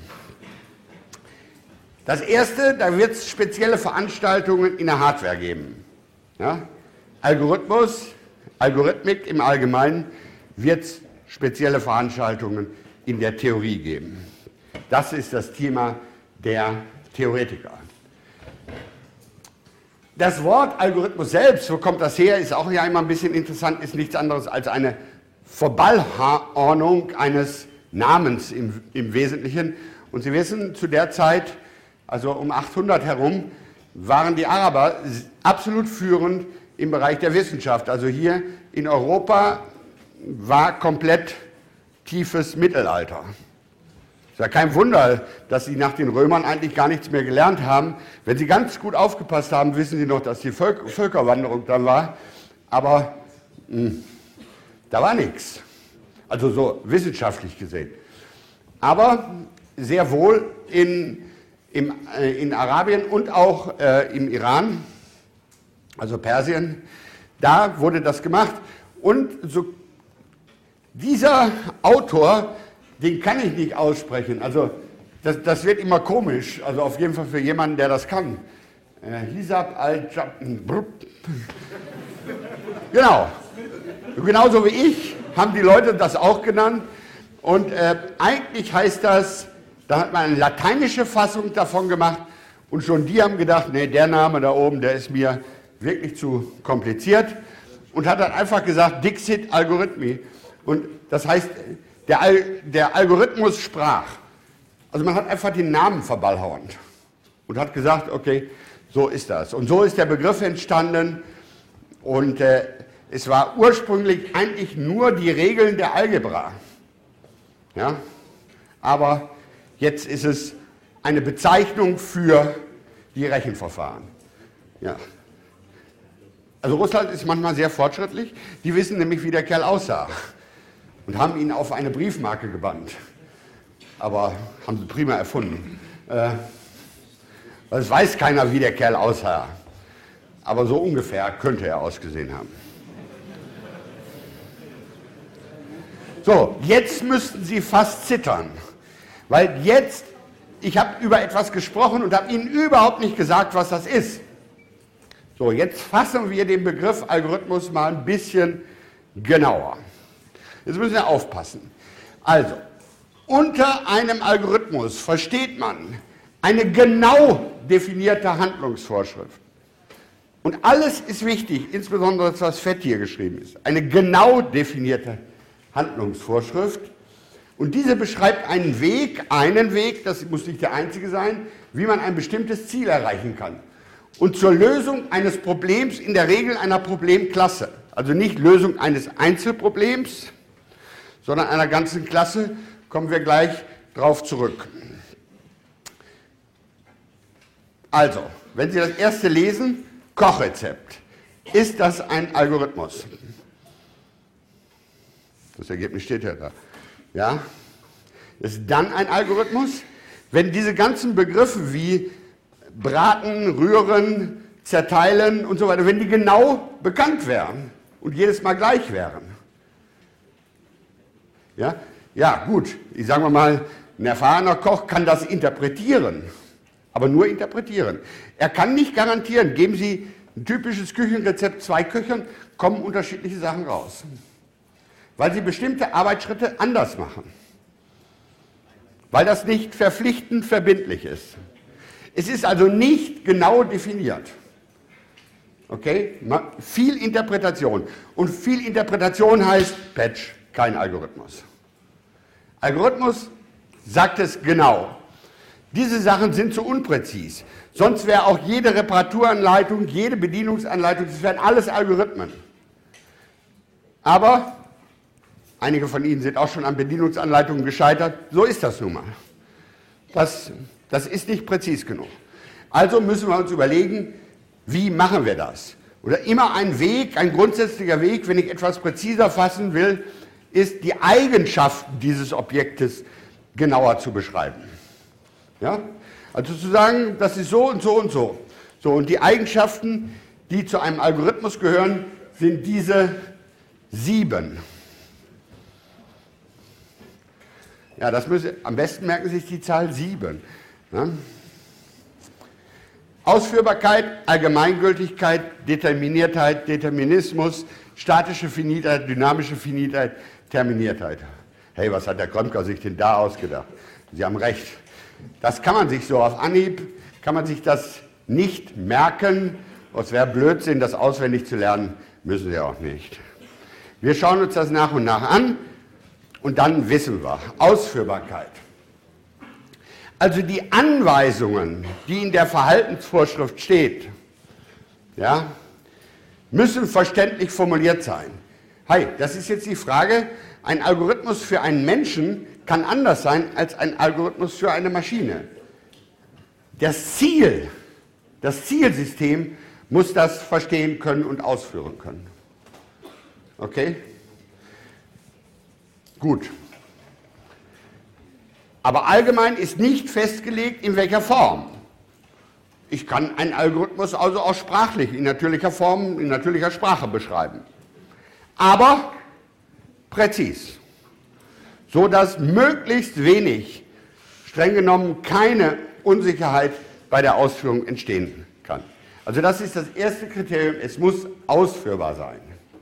Das erste, da wird es spezielle Veranstaltungen in der Hardware geben. Ja? Algorithmus, Algorithmik im Allgemeinen wird es spezielle Veranstaltungen in der Theorie geben. Das ist das Thema der Theoretiker. Das Wort Algorithmus selbst, wo kommt das her, ist auch ja immer ein bisschen interessant, ist nichts anderes als eine Verballhornung eines Namens im, im Wesentlichen. Und Sie wissen, zu der Zeit, also um achthundert herum, waren die Araber absolut führend im Bereich der Wissenschaft. Also hier in Europa war komplett tiefes Mittelalter. Es ist ja kein Wunder, dass Sie nach den Römern eigentlich gar nichts mehr gelernt haben. Wenn Sie ganz gut aufgepasst haben, wissen Sie noch, dass die Völk- Völkerwanderung dann war. Aber mh, da war nichts. Also so wissenschaftlich gesehen. Aber sehr wohl in, im, äh, in Arabien und auch äh, im Iran, also Persien, da wurde das gemacht. Und so, dieser Autor, den kann ich nicht aussprechen. Also das, das wird immer komisch, also auf jeden Fall für jemanden, der das kann. Äh, Hisab al-Jabr. Genau. Genauso wie ich haben die Leute das auch genannt. Und äh, eigentlich heißt das, da hat man eine lateinische Fassung davon gemacht. Und schon die haben gedacht, nee, der Name da oben, der ist mir wirklich zu kompliziert. Und hat dann einfach gesagt, Dixit Algorithmi. Und das heißt, der, Al der Algorithmus sprach. Also man hat einfach den Namen verballhornt. Und hat gesagt, okay, so ist das. Und so ist der Begriff entstanden. Und äh, es war ursprünglich eigentlich nur die Regeln der Algebra. Ja? Aber jetzt ist es eine Bezeichnung für die Rechenverfahren. Ja. Also Russland ist manchmal sehr fortschrittlich. Die wissen nämlich, wie der Kerl aussah. Und haben ihn auf eine Briefmarke gebannt. Aber haben sie prima erfunden. Äh, es weiß keiner, wie der Kerl aussah. Aber so ungefähr könnte er ausgesehen haben. So, jetzt müssten Sie fast zittern. Weil jetzt, ich habe über etwas gesprochen und habe Ihnen überhaupt nicht gesagt, was das ist. So, jetzt fassen wir den Begriff Algorithmus mal ein bisschen genauer. Jetzt müssen wir aufpassen. Also, unter einem Algorithmus versteht man eine genau definierte Handlungsvorschrift. Und alles ist wichtig, insbesondere das, was fett hier geschrieben ist. Eine genau definierte Handlungsvorschrift. Und diese beschreibt einen Weg, einen Weg, das muss nicht der einzige sein, wie man ein bestimmtes Ziel erreichen kann. Und zur Lösung eines Problems in der Regel einer Problemklasse. Also nicht Lösung eines Einzelproblems, sondern einer ganzen Klasse, kommen wir gleich drauf zurück. Also, wenn Sie das erste lesen, Kochrezept. Ist das ein Algorithmus? Das Ergebnis steht ja da. Ja? Ist dann ein Algorithmus, wenn diese ganzen Begriffe wie braten, rühren, zerteilen und so weiter, wenn die genau bekannt wären und jedes Mal gleich wären. Ja, ja gut, ich sage mal, ein erfahrener Koch kann das interpretieren, aber nur interpretieren. Er kann nicht garantieren, geben Sie ein typisches Küchenrezept zwei Köchern, kommen unterschiedliche Sachen raus. Weil sie bestimmte Arbeitsschritte anders machen. Weil das nicht verpflichtend verbindlich ist. Es ist also nicht genau definiert. Okay? Viel Interpretation. Und viel Interpretation heißt Patch, kein Algorithmus. Algorithmus sagt es genau. Diese Sachen sind zu unpräzis. Sonst wäre auch jede Reparaturanleitung, jede Bedienungsanleitung, das wären alles Algorithmen. Aber einige von Ihnen sind auch schon an Bedienungsanleitungen gescheitert. So ist das nun mal. Das, das ist nicht präzis genug. Also müssen wir uns überlegen, wie machen wir das? Oder immer ein Weg, ein grundsätzlicher Weg, wenn ich etwas präziser fassen will, ist die Eigenschaften dieses Objektes genauer zu beschreiben. Ja? Also zu sagen, das ist so und so und so. So, und die Eigenschaften, die zu einem Algorithmus gehören, sind diese sieben. Ja, das müssen, am besten merken Sie sich die Zahl sieben. Ja? Ausführbarkeit, Allgemeingültigkeit, Determiniertheit, Determinismus, statische Finitheit, dynamische Finitheit, Terminiertheit. Hey, was hat der Krömker sich denn da ausgedacht? Sie haben recht. Das kann man sich so auf Anhieb, kann man sich das nicht merken. Es wäre Blödsinn, das auswendig zu lernen, müssen Sie auch nicht. Wir schauen uns das nach und nach an und dann wissen wir. Ausführbarkeit. Also die Anweisungen, die in der Verhaltensvorschrift steht, ja, müssen verständlich formuliert sein. Hey, das ist jetzt die Frage, ein Algorithmus für einen Menschen kann anders sein als ein Algorithmus für eine Maschine. Das Ziel, das Zielsystem muss das verstehen können und ausführen können. Okay? Gut. Aber allgemein ist nicht festgelegt, in welcher Form. Ich kann einen Algorithmus also auch sprachlich, in natürlicher Form, in natürlicher Sprache beschreiben. Aber präzis. So dass möglichst wenig, streng genommen keine Unsicherheit bei der Ausführung entstehen kann. Also das ist das erste Kriterium, es muss ausführbar sein.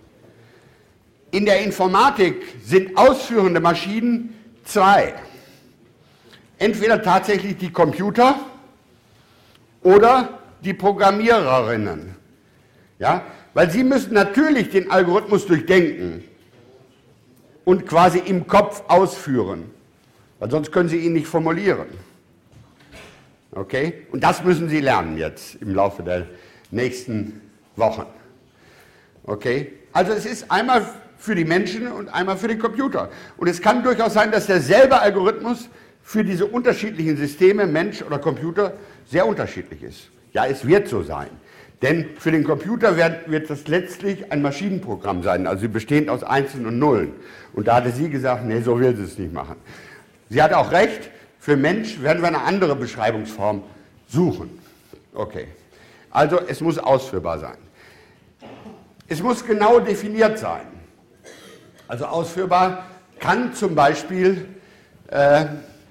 In der Informatik sind ausführende Maschinen zwei. Entweder tatsächlich die Computer oder die Programmiererinnen. Ja? Weil sie müssen natürlich den Algorithmus durchdenken und quasi im Kopf ausführen. Weil sonst können sie ihn nicht formulieren. Okay? Und das müssen Sie lernen jetzt im Laufe der nächsten Wochen. Okay? Also es ist einmal für die Menschen und einmal für den Computer. Und es kann durchaus sein, dass derselbe Algorithmus für diese unterschiedlichen Systeme, Mensch oder Computer, sehr unterschiedlich ist. Ja, es wird so sein. Denn für den Computer wird, wird das letztlich ein Maschinenprogramm sein, also bestehend aus Einsen und Nullen. Und da hatte sie gesagt, nee, so will sie es nicht machen. Sie hat auch recht, für Mensch werden wir eine andere Beschreibungsform suchen. Okay, also es muss ausführbar sein. Es muss genau definiert sein. Also ausführbar kann zum Beispiel äh,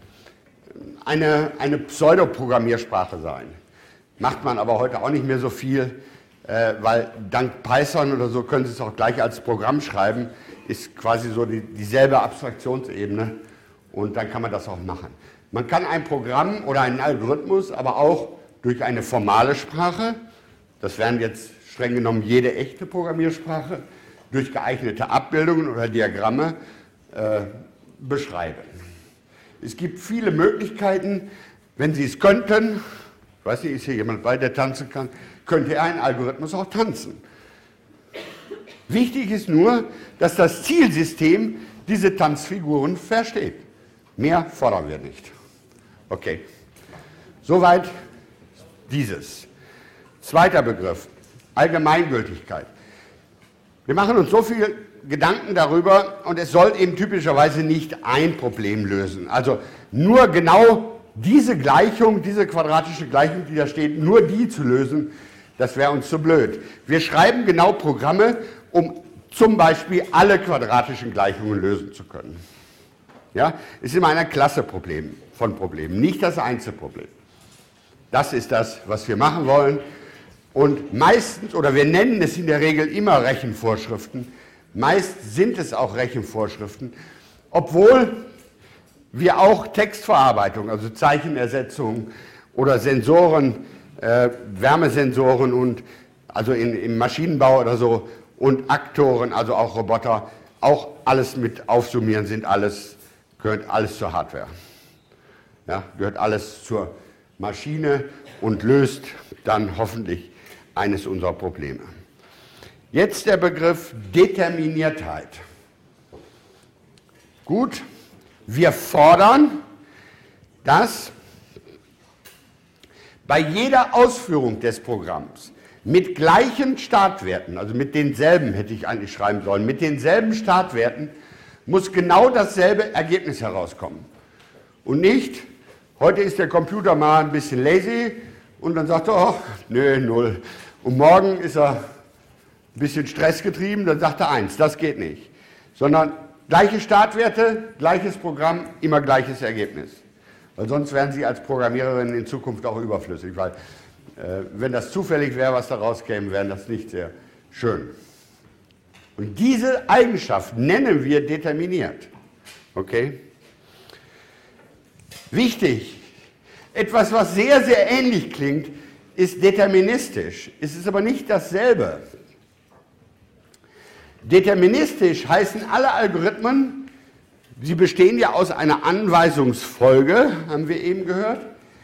eine, eine Pseudoprogrammiersprache sein. Macht man aber heute auch nicht mehr so viel, äh, weil dank Python oder so können Sie es auch gleich als Programm schreiben, ist quasi so die, dieselbe Abstraktionsebene und dann kann man das auch machen. Man kann ein Programm oder einen Algorithmus aber auch durch eine formale Sprache, das wären jetzt streng genommen jede echte Programmiersprache, durch geeignete Abbildungen oder Diagramme äh, beschreiben. Es gibt viele Möglichkeiten, wenn Sie es könnten, ich weiß nicht, ist hier jemand bei, der tanzen kann, könnte ein Algorithmus auch tanzen. Wichtig ist nur, dass das Zielsystem diese Tanzfiguren versteht. Mehr fordern wir nicht. Okay, soweit dieses. Zweiter Begriff, Allgemeingültigkeit. Wir machen uns so viel Gedanken darüber und es soll eben typischerweise nicht ein Problem lösen. Also nur genau diese Gleichung, diese quadratische Gleichung, die da steht, nur die zu lösen, das wäre uns zu blöd. Wir schreiben genau Programme, um zum Beispiel alle quadratischen Gleichungen lösen zu können. Ja, ist immer eine Klasse Problem, von Problemen, nicht das Einzelproblem. Das ist das, was wir machen wollen. Und meistens, oder wir nennen es in der Regel immer Rechenvorschriften, meist sind es auch Rechenvorschriften, obwohl wir auch Textverarbeitung, also Zeichenersetzung oder Sensoren, äh, Wärmesensoren und also in, im Maschinenbau oder so und Aktoren, also auch Roboter, auch alles mit aufsummieren, sind alles, gehört alles zur Hardware. Ja, gehört alles zur Maschine und löst dann hoffentlich eines unserer Probleme. Jetzt der Begriff Determiniertheit. Gut, wir fordern, dass bei jeder Ausführung des Programms mit gleichen Startwerten, also mit denselben hätte ich eigentlich schreiben sollen, mit denselben Startwerten muss genau dasselbe Ergebnis herauskommen. Und nicht, heute ist der Computer mal ein bisschen lazy und dann sagt er, oh, nö, null. Und morgen ist er ein bisschen stressgetrieben, dann sagt er eins, das geht nicht. Sondern gleiche Startwerte, gleiches Programm, immer gleiches Ergebnis. Weil sonst werden Sie als Programmiererin in Zukunft auch überflüssig, weil äh, wenn das zufällig wäre, was da rauskäme, wäre das nicht sehr schön. Und diese Eigenschaft nennen wir determiniert. Okay? Wichtig, etwas, was sehr, sehr ähnlich klingt, ist deterministisch. Es ist aber nicht dasselbe. Deterministisch heißen alle Algorithmen, sie bestehen ja aus einer Anweisungsfolge, haben wir eben gehört,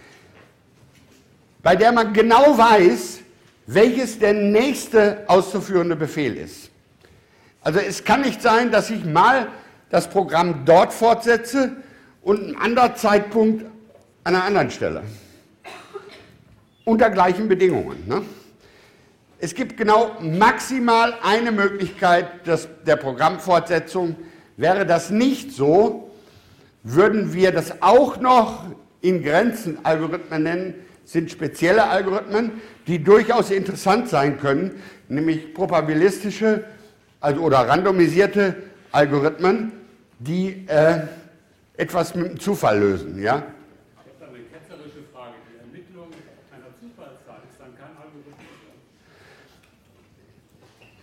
bei der man genau weiß, welches der nächste auszuführende Befehl ist. Also es kann nicht sein, dass ich mal das Programm dort fortsetze und ein anderer Zeitpunkt an einer anderen Stelle. Unter gleichen Bedingungen. Ne? Es gibt genau maximal eine Möglichkeit des, der Programmfortsetzung. Wäre das nicht so, würden wir das auch noch in Grenzen Algorithmen nennen, sind spezielle Algorithmen, die durchaus interessant sein können, nämlich probabilistische also, oder randomisierte Algorithmen, die äh, etwas mit dem Zufall lösen. Ja? Ich habe da eine ketzerische Frage. Die Ermittlung einer Zufallszahl ist dann kein Algorithmus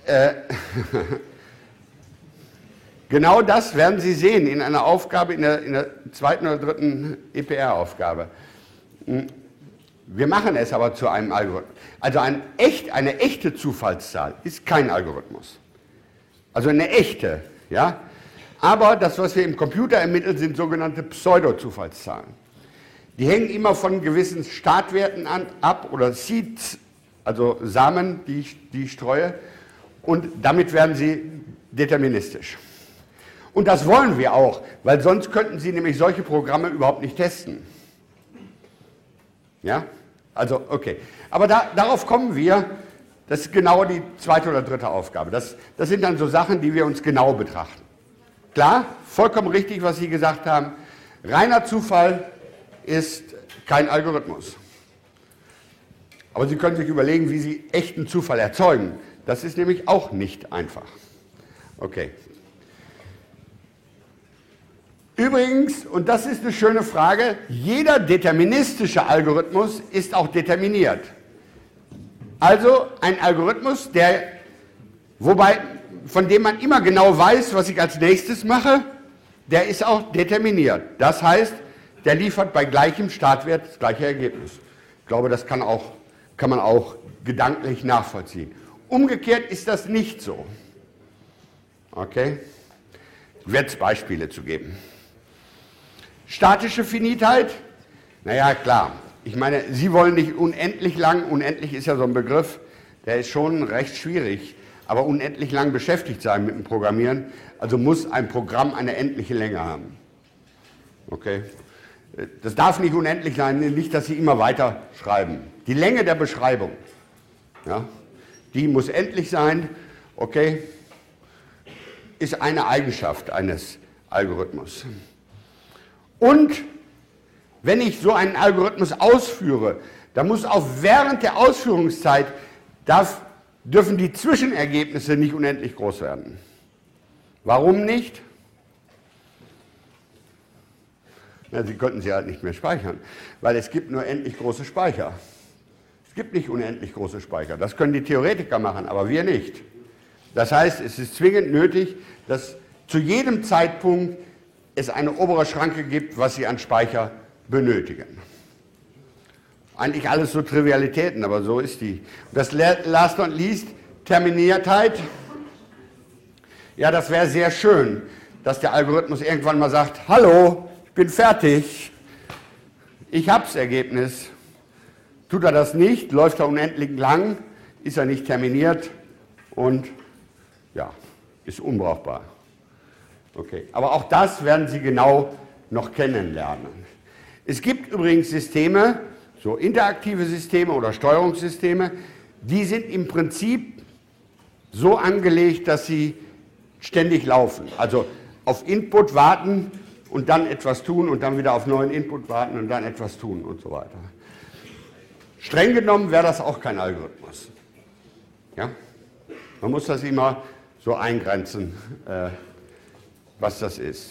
Äh, genau das werden Sie sehen in einer Aufgabe, in der, in der zweiten oder dritten E P R-Aufgabe. Wir machen es aber zu einem Algorithmus. Also ein echt, eine echte Zufallszahl ist kein Algorithmus. Also eine echte, ja. Aber das, was wir im Computer ermitteln, sind sogenannte Pseudo-Zufallszahlen. Die hängen immer von gewissen Startwerten an, ab oder Seeds, also Samen, die ich, die ich streue, und damit werden sie deterministisch. Und das wollen wir auch, weil sonst könnten Sie nämlich solche Programme überhaupt nicht testen. Ja? Also, okay. Aber da, darauf kommen wir, das ist genau die zweite oder dritte Aufgabe. Das, das sind dann so Sachen, die wir uns genau betrachten. Klar, vollkommen richtig, was Sie gesagt haben. Reiner Zufall ist kein Algorithmus. Aber Sie können sich überlegen, wie Sie echten Zufall erzeugen. Das ist nämlich auch nicht einfach. Okay. Übrigens, und das ist eine schöne Frage, jeder deterministische Algorithmus ist auch determiniert. Also ein Algorithmus, der, wobei, von dem man immer genau weiß, was ich als nächstes mache, der ist auch determiniert. Das heißt, der liefert bei gleichem Startwert das gleiche Ergebnis. Ich glaube, das kann, auch, kann man auch gedanklich nachvollziehen. Umgekehrt ist das nicht so. Okay? Ich werde es Beispiele zu geben. Statische Finitheit, naja, klar. Ich meine, Sie wollen nicht unendlich lang, unendlich ist ja so ein Begriff, der ist schon recht schwierig, aber unendlich lang beschäftigt sein mit dem Programmieren, also muss ein Programm eine endliche Länge haben. Okay? Das darf nicht unendlich sein, nicht, dass Sie immer weiter schreiben. Die Länge der Beschreibung, ja, die muss endlich sein, okay, ist eine Eigenschaft eines Algorithmus. Und wenn ich so einen Algorithmus ausführe, dann muss auch während der Ausführungszeit, darf, dürfen die Zwischenergebnisse nicht unendlich groß werden. Warum nicht? Na, Sie könnten sie halt nicht mehr speichern, weil es gibt nur endlich große Speicher. Es gibt nicht unendlich große Speicher. Das können die Theoretiker machen, aber wir nicht. Das heißt, es ist zwingend nötig, dass zu jedem Zeitpunkt es eine obere Schranke gibt, was Sie an Speicher benötigen. Eigentlich alles so Trivialitäten, aber so ist die. Das last not least, Terminiertheit. Ja, das wäre sehr schön, dass der Algorithmus irgendwann mal sagt, hallo, ich bin fertig, ich habe das Ergebnis. Tut er das nicht, läuft er unendlich lang, ist er nicht terminiert und ja, ist unbrauchbar. Okay, aber auch das werden Sie genau noch kennenlernen. Es gibt übrigens Systeme, so interaktive Systeme oder Steuerungssysteme, die sind im Prinzip so angelegt, dass sie ständig laufen. Also auf Input warten und dann etwas tun und dann wieder auf neuen Input warten und dann etwas tun und so weiter. Streng genommen wäre das auch kein Algorithmus. Ja? Man muss das immer so eingrenzen, äh, was das ist.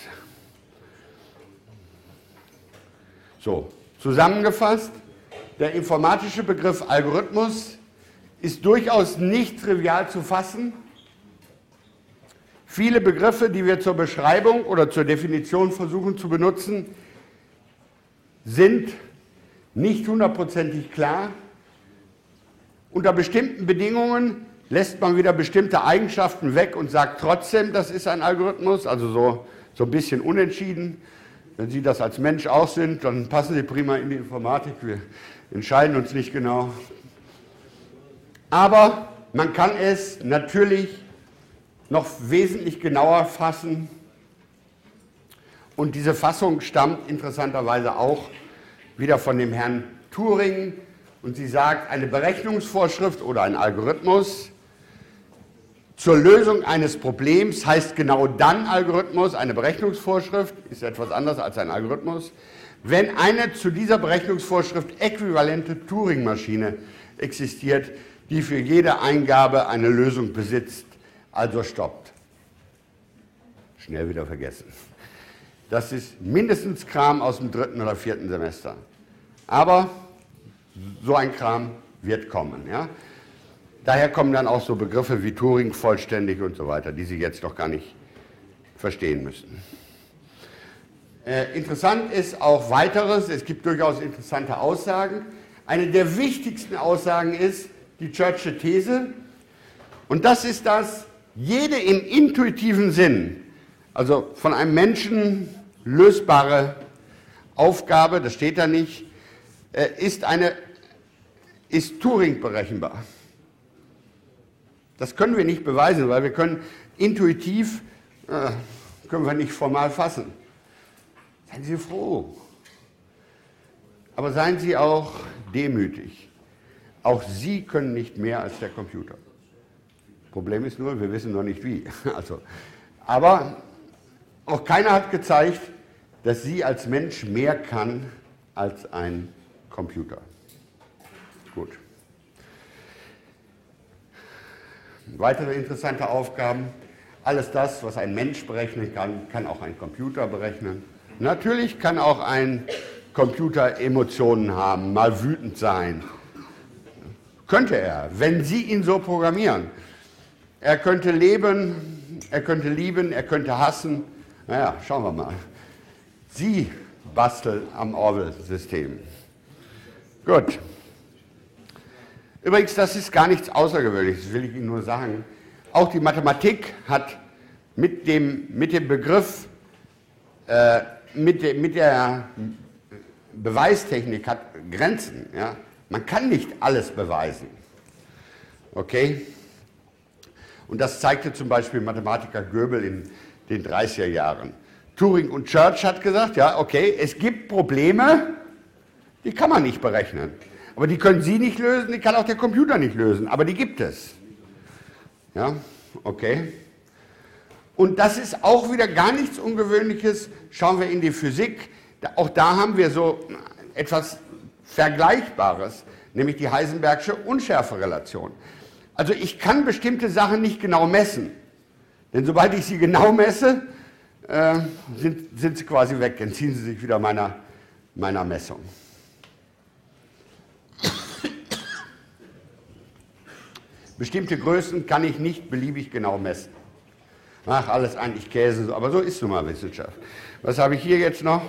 So, zusammengefasst, der informatische Begriff Algorithmus ist durchaus nicht trivial zu fassen. Viele Begriffe, die wir zur Beschreibung oder zur Definition versuchen zu benutzen, sind nicht hundertprozentig klar. Unter bestimmten Bedingungen lässt man wieder bestimmte Eigenschaften weg und sagt trotzdem, das ist ein Algorithmus, also so, so ein bisschen unentschieden. Wenn Sie das als Mensch auch sind, dann passen Sie prima in die Informatik, wir entscheiden uns nicht genau. Aber man kann es natürlich noch wesentlich genauer fassen und diese Fassung stammt interessanterweise auch wieder von dem Herrn Turing und sie sagt, eine Berechnungsvorschrift oder ein Algorithmus zur Lösung eines Problems heißt genau dann Algorithmus, eine Berechnungsvorschrift ist etwas anderes als ein Algorithmus, wenn eine zu dieser Berechnungsvorschrift äquivalente Turing-Maschine existiert, die für jede Eingabe eine Lösung besitzt, also stoppt. Schnell wieder vergessen. Das ist mindestens Kram aus dem dritten oder vierten Semester. Aber so ein Kram wird kommen. Ja? Daher kommen dann auch so Begriffe wie Turing vollständig und so weiter, die Sie jetzt noch gar nicht verstehen müssen. Äh, interessant ist auch weiteres, es gibt durchaus interessante Aussagen. Eine der wichtigsten Aussagen ist die Church'sche These, und das ist das, jede im intuitiven Sinn, also von einem Menschen lösbare Aufgabe, das steht da nicht, äh, ist, eine, ist Turing berechenbar. Das können wir nicht beweisen, weil wir können intuitiv, äh, können wir nicht formal fassen. Seien Sie froh. Aber seien Sie auch demütig. Auch Sie können nicht mehr als der Computer. Problem ist nur, wir wissen noch nicht wie. Also, aber auch keiner hat gezeigt, dass Sie als Mensch mehr kann als ein Computer. Gut. Weitere interessante Aufgaben. Alles das, was ein Mensch berechnen kann, kann auch ein Computer berechnen. Natürlich kann auch ein Computer Emotionen haben, mal wütend sein. Könnte er, wenn Sie ihn so programmieren. Er könnte leben, er könnte lieben, er könnte hassen. Naja, schauen wir mal. Sie basteln am Orwell-System. Gut. Übrigens, das ist gar nichts Außergewöhnliches, das will ich Ihnen nur sagen. Auch die Mathematik hat mit dem, mit dem Begriff, äh, mit, de, mit der Beweistechnik hat Grenzen. Ja? Man kann nicht alles beweisen. Okay? Und das zeigte zum Beispiel Mathematiker Göbel in den dreißiger Jahren. Turing und Church hat gesagt, ja, okay, es gibt Probleme, die kann man nicht berechnen. Aber die können Sie nicht lösen, die kann auch der Computer nicht lösen, aber die gibt es. Ja, okay. Und das ist auch wieder gar nichts Ungewöhnliches. Schauen wir in die Physik. Auch da haben wir so etwas Vergleichbares, nämlich die Heisenbergsche Unschärferelation. Also ich kann bestimmte Sachen nicht genau messen, denn sobald ich sie genau messe, äh, sind, sind sie quasi weg, entziehen sie sich wieder meiner, meiner Messung. Bestimmte Größen kann ich nicht beliebig genau messen. Ach, alles eigentlich Käse, aber so ist nun mal Wissenschaft. Was habe ich hier jetzt noch?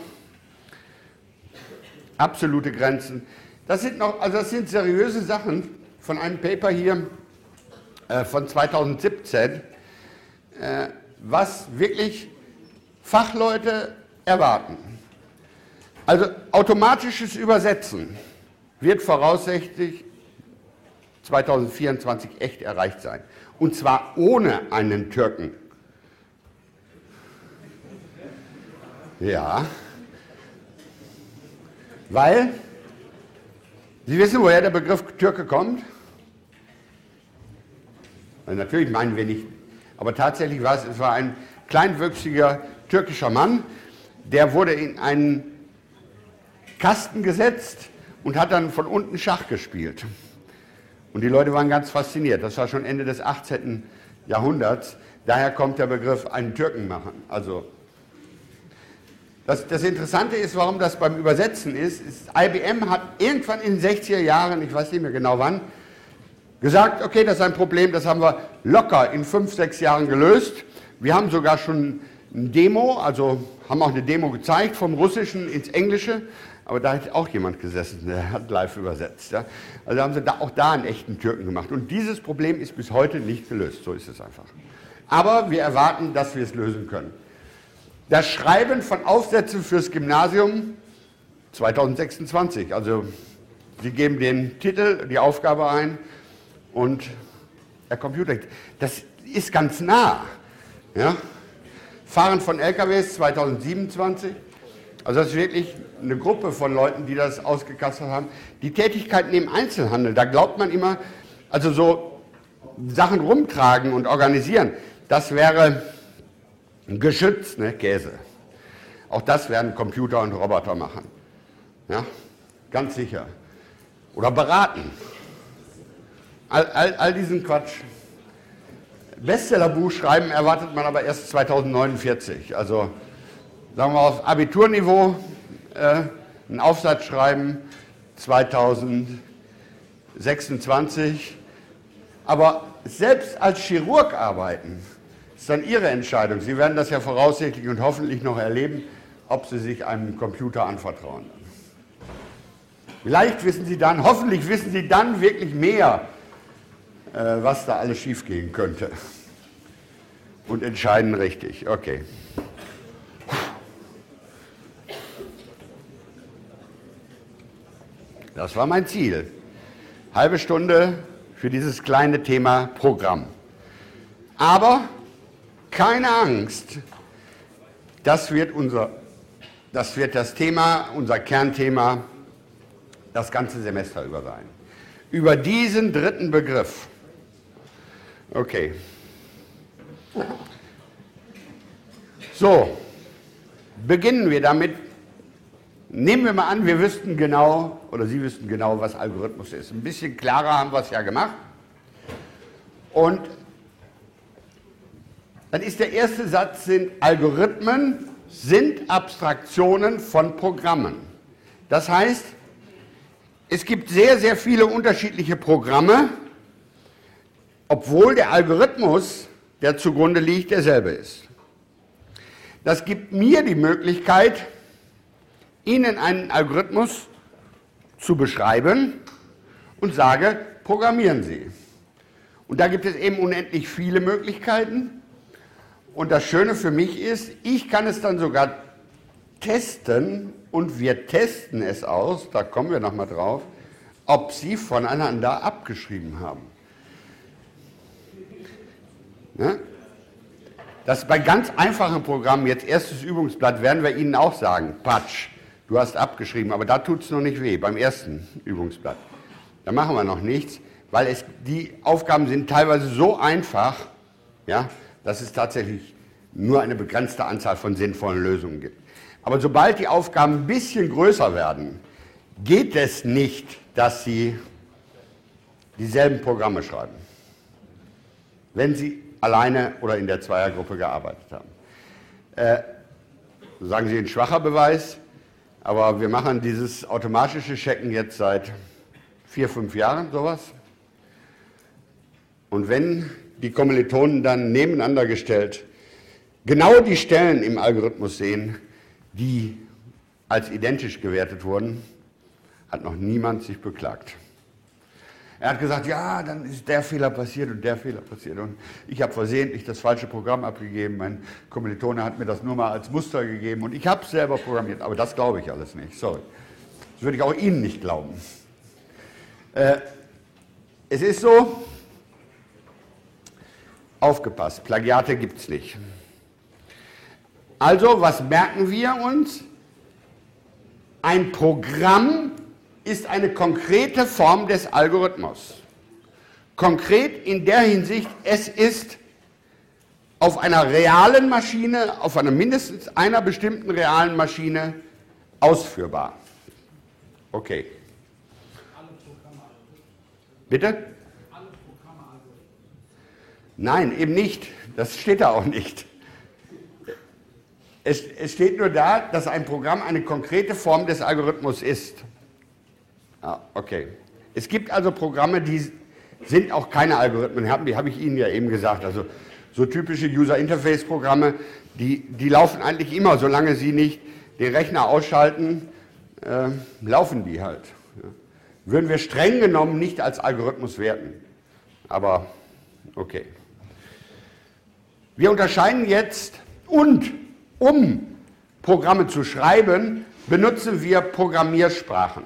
Absolute Grenzen. Das sind noch, also das sind seriöse Sachen von einem Paper hier äh, von zweitausendsiebzehn, äh, was wirklich Fachleute erwarten. Also automatisches Übersetzen wird voraussichtlich zweitausendvierundzwanzig echt erreicht sein. Und zwar ohne einen Türken. Ja. Weil, Sie wissen, woher der Begriff Türke kommt? Also natürlich meinen wir nicht, aber tatsächlich war es, es war ein kleinwüchsiger türkischer Mann, der wurde in einen Kasten gesetzt und hat dann von unten Schach gespielt. Und die Leute waren ganz fasziniert. Das war schon Ende des achtzehnten Jahrhunderts. Daher kommt der Begriff einen Türken machen. Also das, das Interessante ist, warum das beim Übersetzen ist, ist, I B M hat irgendwann in den sechziger Jahren, ich weiß nicht mehr genau wann, gesagt, okay, das ist ein Problem, das haben wir locker in fünf, sechs Jahren gelöst. Wir haben sogar schon eine Demo, also haben auch eine Demo gezeigt, vom Russischen ins Englische, aber da hat auch jemand gesessen, der hat live übersetzt. Ja. Also haben sie da, auch da einen echten Türken gemacht. Und dieses Problem ist bis heute nicht gelöst, so ist es einfach. Aber wir erwarten, dass wir es lösen können. Das Schreiben von Aufsätzen fürs Gymnasium zweitausendsechsundzwanzig, also Sie geben den Titel, die Aufgabe ein und der Computer, das ist ganz nah. Ja? Fahren von L K Ws zweitausendsiebenundzwanzig, also das ist wirklich eine Gruppe von Leuten, die das ausgekastet haben. Die Tätigkeiten im Einzelhandel, da glaubt man immer, also so Sachen rumtragen und organisieren, das wäre geschützt, ne, Käse. Auch das werden Computer und Roboter machen. Ja, ganz sicher. Oder beraten. All, all, all diesen Quatsch. Bestsellerbuch schreiben erwartet man aber erst zweitausendneunundvierzig. Also sagen wir auf Abiturniveau äh, einen Aufsatz schreiben zweitausendsechsundzwanzig. Aber selbst als Chirurg arbeiten, ist dann Ihre Entscheidung. Sie werden das ja voraussichtlich und hoffentlich noch erleben, ob Sie sich einem Computer anvertrauen. Vielleicht wissen Sie dann, hoffentlich wissen Sie dann wirklich mehr, äh, was da alles schiefgehen könnte. Und entscheiden richtig. Okay. Das war mein Ziel. Halbe Stunde für dieses kleine Thema Programm. Aber keine Angst, das wird, unser, das wird das Thema, unser Kernthema, das ganze Semester über sein. Über diesen dritten Begriff. Okay. So, beginnen wir damit. Nehmen wir mal an, wir wüssten genau, oder Sie wüssten genau, was Algorithmus ist. Ein bisschen klarer haben wir es ja gemacht. Und dann ist der erste Satz, sind Algorithmen sind Abstraktionen von Programmen. Das heißt, es gibt sehr, sehr viele unterschiedliche Programme, obwohl der Algorithmus, der zugrunde liegt, derselbe ist. Das gibt mir die Möglichkeit, Ihnen einen Algorithmus zu beschreiben und sage, programmieren Sie. Und da gibt es eben unendlich viele Möglichkeiten. Und das Schöne für mich ist, ich kann es dann sogar testen und wir testen es aus, da kommen wir nochmal drauf, ob sie voneinander abgeschrieben haben. Ne? Das bei ganz einfachen Programmen, jetzt erstes Übungsblatt, werden wir Ihnen auch sagen, Patsch, du hast abgeschrieben, aber da tut es noch nicht weh, beim ersten Übungsblatt. Da machen wir noch nichts, weil es, die Aufgaben sind teilweise so einfach, ja, dass es tatsächlich nur eine begrenzte Anzahl von sinnvollen Lösungen gibt. Aber sobald die Aufgaben ein bisschen größer werden, geht es nicht, dass Sie dieselben Programme schreiben, wenn Sie alleine oder in der Zweiergruppe gearbeitet haben. Äh, sagen Sie, ein schwacher Beweis, aber wir machen dieses automatische Checken jetzt seit vier, fünf Jahren, sowas. Und wenn die Kommilitonen dann nebeneinander gestellt genau die Stellen im Algorithmus sehen, die als identisch gewertet wurden, hat noch niemand sich beklagt. Er hat gesagt, ja, dann ist der Fehler passiert und der Fehler passiert und ich habe versehentlich das falsche Programm abgegeben, mein Kommilitone hat mir das nur mal als Muster gegeben und ich habe es selber programmiert, aber das glaube ich alles nicht, sorry. Das würde ich auch Ihnen nicht glauben. Äh, es ist so, aufgepasst, Plagiate gibt es nicht. Also, was merken wir uns? Ein Programm ist eine konkrete Form des Algorithmus. Konkret in der Hinsicht, es ist auf einer realen Maschine, auf einer mindestens einer bestimmten realen Maschine ausführbar. Okay. Bitte? Nein, eben nicht. Das steht da auch nicht. Es, es steht nur da, dass ein Programm eine konkrete Form des Algorithmus ist. Ah, okay. Es gibt also Programme, die sind auch keine Algorithmen, die habe ich Ihnen ja eben gesagt. Also so typische User-Interface-Programme, die, die laufen eigentlich immer, solange Sie nicht den Rechner ausschalten, äh, laufen die halt. Ja. Würden wir streng genommen nicht als Algorithmus werten. Aber okay. Wir unterscheiden jetzt, und um Programme zu schreiben, benutzen wir Programmiersprachen.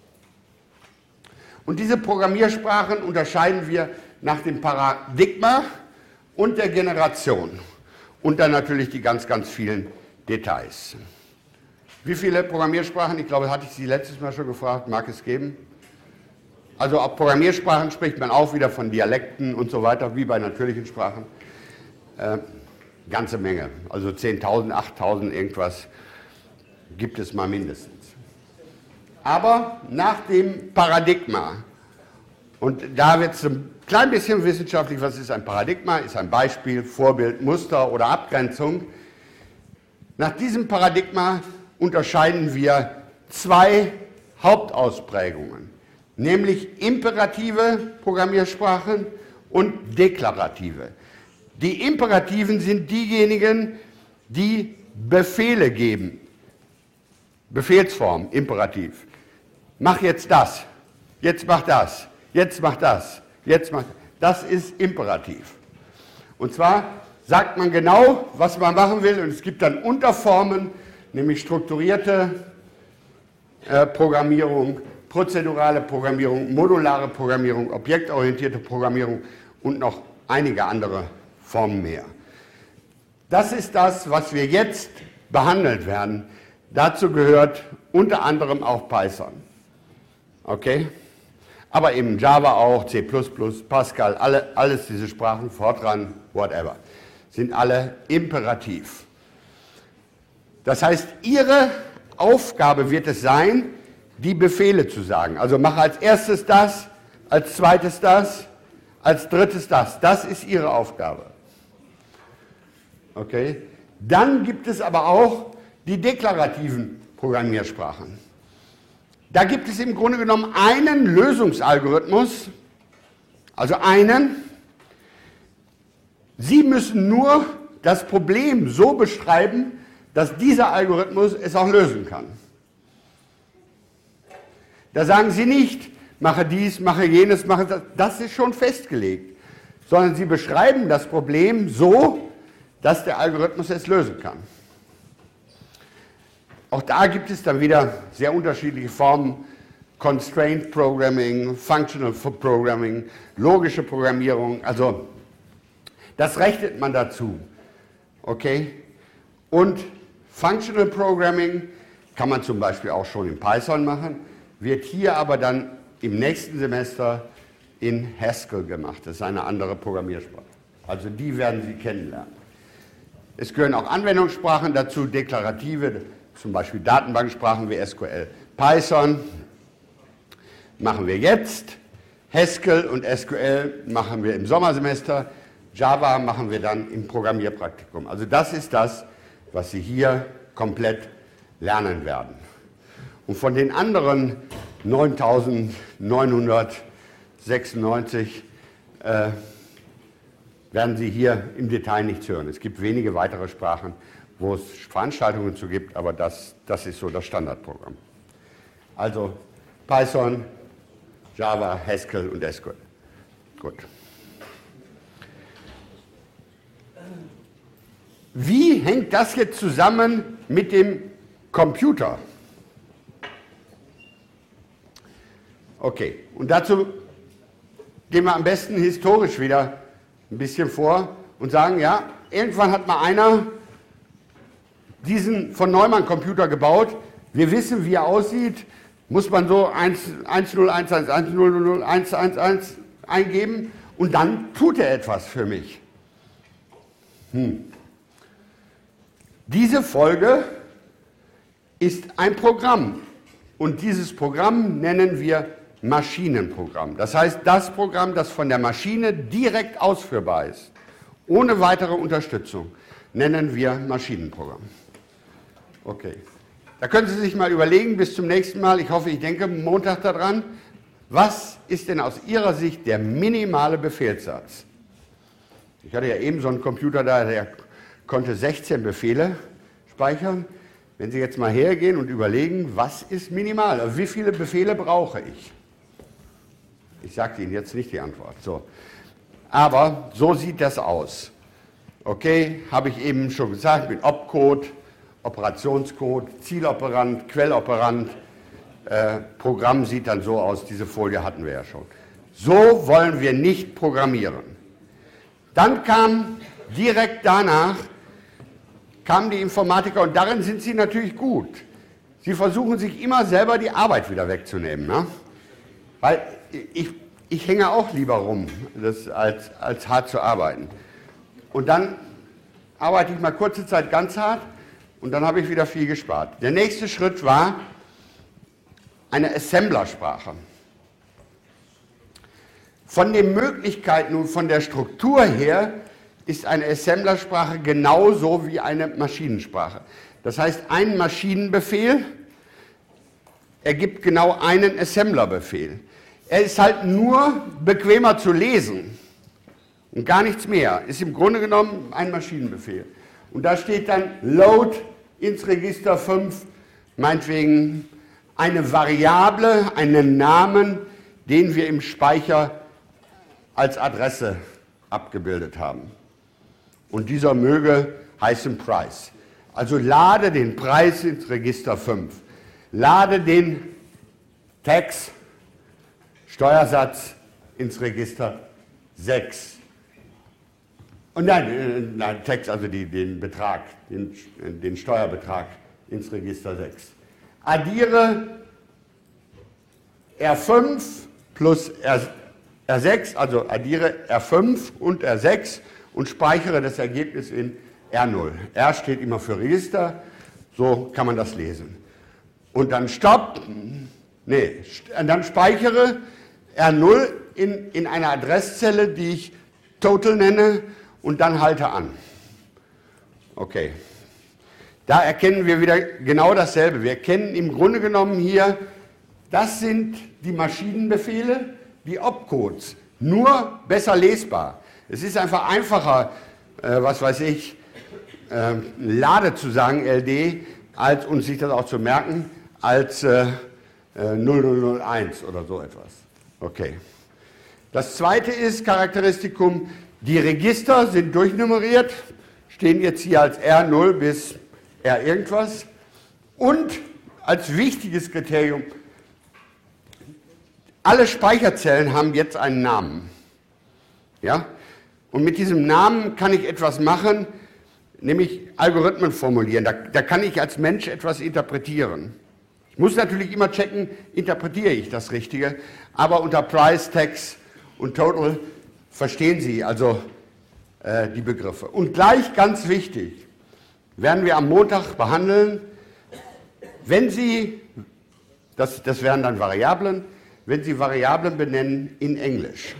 Und diese Programmiersprachen unterscheiden wir nach dem Paradigma und der Generation. Und dann natürlich die ganz, ganz vielen Details. Wie viele Programmiersprachen? Ich glaube, hatte ich Sie letztes Mal schon gefragt, mag es geben? Also auf Programmiersprachen spricht man auch wieder von Dialekten und so weiter, wie bei natürlichen Sprachen. Äh, ganze Menge, also zehntausend, achttausend irgendwas gibt es mal mindestens. Aber nach dem Paradigma, und da wird es ein klein bisschen wissenschaftlich, was ist ein Paradigma, ist ein Beispiel, Vorbild, Muster oder Abgrenzung. Nach diesem Paradigma unterscheiden wir zwei Hauptausprägungen, nämlich imperative Programmiersprachen und Deklarative. Die Imperativen sind diejenigen, die Befehle geben. Befehlsform, Imperativ. Mach jetzt das, jetzt mach das, jetzt mach das, jetzt mach das. Das ist Imperativ. Und zwar sagt man genau, was man machen will, und es gibt dann Unterformen, nämlich strukturierte äh, Programmierung, prozedurale Programmierung, modulare Programmierung, objektorientierte Programmierung und noch einige andere Formen mehr. Das ist das, was wir jetzt behandelt werden. Dazu gehört unter anderem auch Python. Okay? Aber eben Java auch, C plus plus, Pascal, alle, alles diese Sprachen, Fortran, whatever, sind alle imperativ. Das heißt, Ihre Aufgabe wird es sein, die Befehle zu sagen. Also mache als erstes das, als zweites das, als drittes das. Das ist Ihre Aufgabe. Okay? Dann gibt es aber auch die deklarativen Programmiersprachen. Da gibt es im Grunde genommen einen Lösungsalgorithmus, also einen. Sie müssen nur das Problem so beschreiben, dass dieser Algorithmus es auch lösen kann. Da sagen Sie nicht, mache dies, mache jenes, mache das, das ist schon festgelegt, sondern Sie beschreiben das Problem so, dass der Algorithmus es lösen kann. Auch da gibt es dann wieder sehr unterschiedliche Formen, Constraint Programming, Functional Programming, logische Programmierung, also das rechnet man dazu. Okay? Und Functional Programming kann man zum Beispiel auch schon in Python machen, wird hier aber dann im nächsten Semester in Haskell gemacht. Das ist eine andere Programmiersprache. Also die werden Sie kennenlernen. Es gehören auch Anwendungssprachen dazu, deklarative, zum Beispiel Datenbanksprachen wie S Q L. Python machen wir jetzt, Haskell und S Q L machen wir im Sommersemester, Java machen wir dann im Programmierpraktikum. Also das ist das, was Sie hier komplett lernen werden. Und von den anderen neuntausendneunhundertsechsundneunzig äh, werden Sie hier im Detail nichts hören. Es gibt wenige weitere Sprachen, wo es Veranstaltungen zu gibt, aber das, das ist so das Standardprogramm. Also Python, Java, Haskell und S Q L. Gut. Wie hängt das jetzt zusammen mit dem Computer? Okay, und dazu gehen wir am besten historisch wieder ein bisschen vor und sagen, ja, irgendwann hat mal einer diesen von Neumann Computer gebaut. Wir wissen, wie er aussieht. Muss man so eins null eins eins eins null null null eins eins eins eingeben und dann tut er etwas für mich. Hm. Diese Folge ist ein Programm und dieses Programm nennen wir Maschinenprogramm. Das heißt, das Programm, das von der Maschine direkt ausführbar ist, ohne weitere Unterstützung, nennen wir Maschinenprogramm. Okay. Da können Sie sich mal überlegen, bis zum nächsten Mal, ich hoffe, ich denke Montag daran, was ist denn aus Ihrer Sicht der minimale Befehlssatz? Ich hatte ja eben so einen Computer da, der konnte sechzehn Befehle speichern. Wenn Sie jetzt mal hergehen und überlegen, was ist minimal? Also wie viele Befehle brauche ich? Ich sage Ihnen jetzt nicht die Antwort. So. Aber so sieht das aus. Okay, habe ich eben schon gesagt, mit Opcode, Operationscode, Zieloperand, Quelloperand. Äh, Programm sieht dann so aus, diese Folie hatten wir ja schon. So wollen wir nicht programmieren. Dann kam direkt danach, kamen die Informatiker und darin sind sie natürlich gut. Sie versuchen sich immer selber die Arbeit wieder wegzunehmen. Ne? Weil ich, ich hänge auch lieber rum, das, als, als hart zu arbeiten. Und dann arbeite ich mal kurze Zeit ganz hart und dann habe ich wieder viel gespart. Der nächste Schritt war eine Assemblersprache. Von den Möglichkeiten und von der Struktur her ist eine Assemblersprache genauso wie eine Maschinensprache. Das heißt, ein Maschinenbefehl ergibt genau einen Assemblerbefehl. Er ist halt nur bequemer zu lesen und gar nichts mehr. Ist im Grunde genommen ein Maschinenbefehl. Und da steht dann Load ins Register fünf, meinetwegen eine Variable, einen Namen, den wir im Speicher als Adresse abgebildet haben. Und dieser möge heißen Price. Also lade den Preis ins Register fünf. Lade den Tax, Steuersatz, ins Register sechs. Und nein, nein Tax, also die, den Betrag, den, den Steuerbetrag ins Register sechs. Addiere R fünf plus R, R6, also addiere R fünf und R sechs und speichere das Ergebnis in R null. R steht immer für Register, so kann man das lesen. Und dann stopp, nee, dann speichere R null in, in einer Adresszelle, die ich Total nenne, und dann halte an. Okay. Da erkennen wir wieder genau dasselbe. Wir erkennen im Grunde genommen hier, das sind die Maschinenbefehle, die Opcodes, nur besser lesbar. Es ist einfach einfacher, äh, was weiß ich, äh, Lade zu sagen, L D, als, und sich das auch zu merken, als äh, null null null eins oder so etwas. Okay. Das zweite ist Charakteristikum, die Register sind durchnummeriert, stehen jetzt hier als R null bis R irgendwas. Und als wichtiges Kriterium, alle Speicherzellen haben jetzt einen Namen. Ja? Und mit diesem Namen kann ich etwas machen, nämlich Algorithmen formulieren. Da, da kann ich als Mensch etwas interpretieren. Ich muss natürlich immer checken, interpretiere ich das Richtige, aber unter Price, Tax und Total verstehen Sie also äh, die Begriffe. Und gleich ganz wichtig, werden wir am Montag behandeln, wenn Sie, das, das wären dann Variablen, wenn Sie Variablen benennen in Englisch.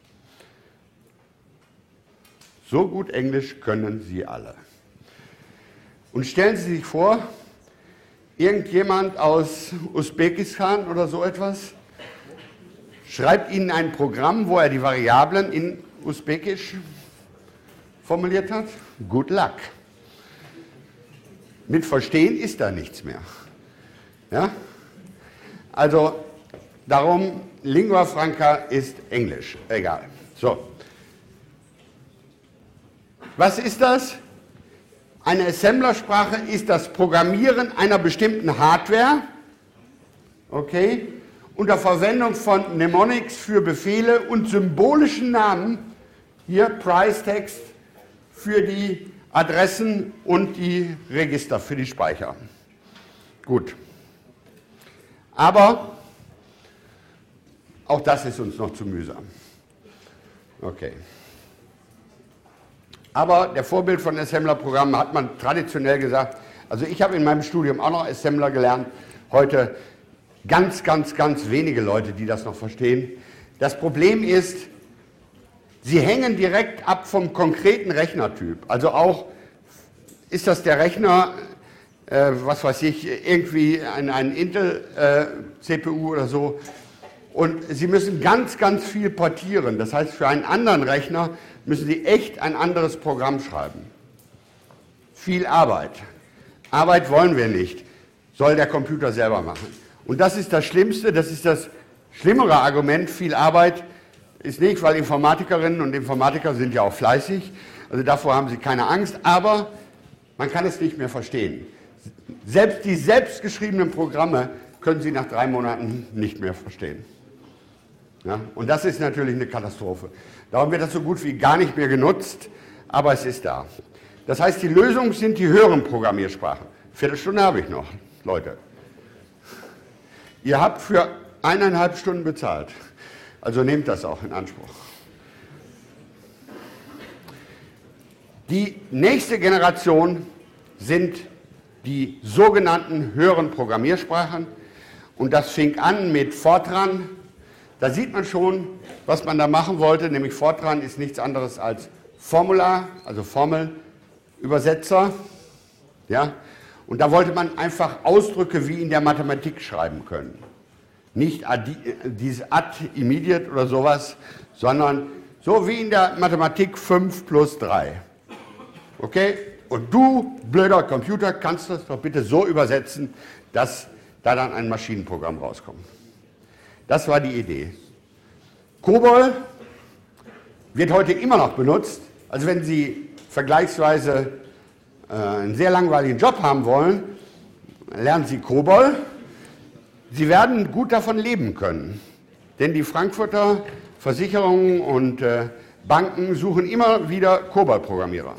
So gut Englisch können Sie alle. Und stellen Sie sich vor, irgendjemand aus Usbekistan oder so etwas schreibt Ihnen ein Programm, wo er die Variablen in Usbekisch formuliert hat. Good luck. Mit Verstehen ist da nichts mehr. Ja? Also darum, Lingua Franca ist Englisch. Egal. So. Was ist das? Eine Assemblersprache ist das Programmieren einer bestimmten Hardware, okay, unter Verwendung von Mnemonics für Befehle und symbolischen Namen, hier Price Text für die Adressen und die Register für die Speicher. Gut. Aber auch das ist uns noch zu mühsam. Okay. Aber der Vorbild von Assembler-Programmen hat man traditionell gesagt, also ich habe in meinem Studium auch noch Assembler gelernt, heute ganz, ganz, ganz wenige Leute, die das noch verstehen. Das Problem ist, sie hängen direkt ab vom konkreten Rechnertyp. Also auch, ist das der Rechner, äh, was weiß ich, irgendwie ein, ein Intel-C P U äh, oder so. Und Sie müssen ganz, ganz viel portieren. Das heißt, für einen anderen Rechner müssen Sie echt ein anderes Programm schreiben. Viel Arbeit. Arbeit wollen wir nicht, soll der Computer selber machen. Und das ist das Schlimmste, das ist das schlimmere Argument, viel Arbeit ist nicht, weil Informatikerinnen und Informatiker sind ja auch fleißig, also davor haben sie keine Angst, aber man kann es nicht mehr verstehen. Selbst die selbstgeschriebenen Programme können Sie nach drei Monaten nicht mehr verstehen. Ja, und das ist natürlich eine Katastrophe. Darum wird das so gut wie gar nicht mehr genutzt, aber es ist da. Das heißt, die Lösung sind die höheren Programmiersprachen. Viertelstunde habe ich noch, Leute. Ihr habt für eineinhalb Stunden bezahlt, also nehmt das auch in Anspruch. Die nächste Generation sind die sogenannten höheren Programmiersprachen und das fing an mit Fortran. Da sieht man schon, was man da machen wollte, nämlich Fortran ist nichts anderes als Formular, also Formelübersetzer. Ja? Und da wollte man einfach Ausdrücke wie in der Mathematik schreiben können. Nicht dieses ad immediate oder sowas, sondern So wie in der Mathematik fünf plus drei. Okay? Und du, blöder Computer, kannst das doch bitte so übersetzen, dass da dann ein Maschinenprogramm rauskommt. Das war die Idee. COBOL wird heute immer noch benutzt. Also wenn Sie vergleichsweise äh, einen sehr langweiligen Job haben wollen, lernen Sie COBOL. Sie werden gut davon leben können. Denn die Frankfurter Versicherungen und äh, Banken suchen immer wieder COBOL-Programmierer.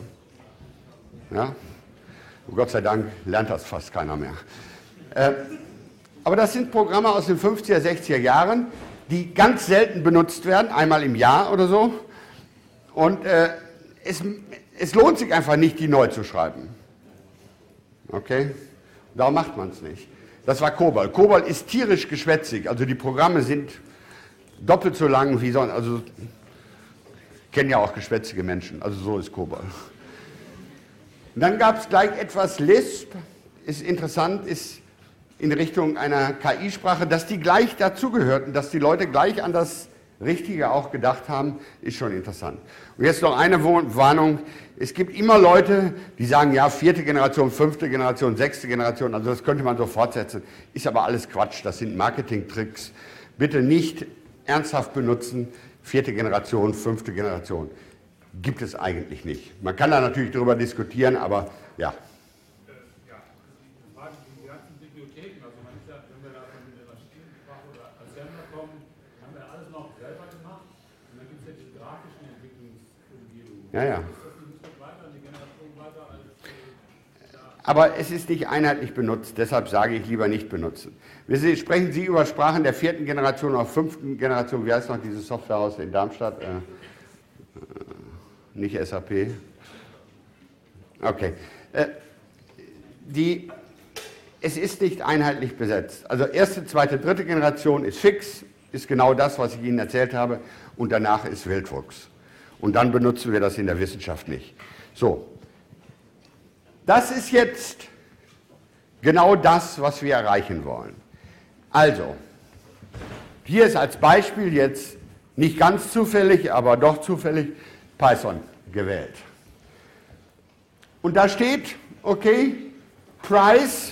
Ja? Gott sei Dank lernt das fast keiner mehr. Äh, aber das sind Programme aus den fünfziger, sechziger Jahren, die ganz selten benutzt werden, einmal im Jahr oder so. Und äh, es, es lohnt sich einfach nicht, die neu zu schreiben. Okay? Darum macht man es nicht. Das war COBOL. COBOL ist tierisch geschwätzig, also die Programme sind doppelt so lang wie sonst. Also kennen ja auch geschwätzige Menschen, also so ist COBOL. Und dann gab es gleich etwas Lisp, ist interessant, ist in Richtung einer K I-Sprache, dass die gleich dazugehörten, dass die Leute gleich an das Richtige auch gedacht haben, ist schon interessant. Und jetzt noch eine Warnung, es gibt immer Leute, die sagen, ja, vierte Generation, fünfte Generation, sechste Generation, also das könnte man so fortsetzen, ist aber alles Quatsch, das sind Marketing-Tricks. Bitte nicht ernsthaft benutzen, vierte Generation, fünfte Generation. Gibt es eigentlich nicht. Man kann da natürlich darüber diskutieren, aber ja. Ja, die Frage, die ganzen Bibliotheken, also man ist ja, wenn wir da von der Maschinensprache oder Assembler kommen, haben wir alles noch selber gemacht und dann gibt es ja die grafischen Entwicklungsumgebungen. Ja, ja. Ist das nicht noch weiter, die Generation weiter als... Aber es ist nicht einheitlich benutzt, deshalb sage ich lieber nicht benutzen. Sie, sprechen Sie über Sprachen der vierten Generation oder fünften Generation, wie heißt noch dieses Softwarehaus in Darmstadt? Äh, äh, nicht S A P? Okay. Äh, die, es ist nicht einheitlich besetzt. Also erste, zweite, dritte Generation ist fix, ist genau das, was ich Ihnen erzählt habe, und danach ist Wildwuchs. Und dann benutzen wir das in der Wissenschaft nicht. So. Das ist jetzt genau das, was wir erreichen wollen. Also, hier ist als Beispiel jetzt nicht ganz zufällig, aber doch zufällig Python gewählt. Und da steht, okay, Price,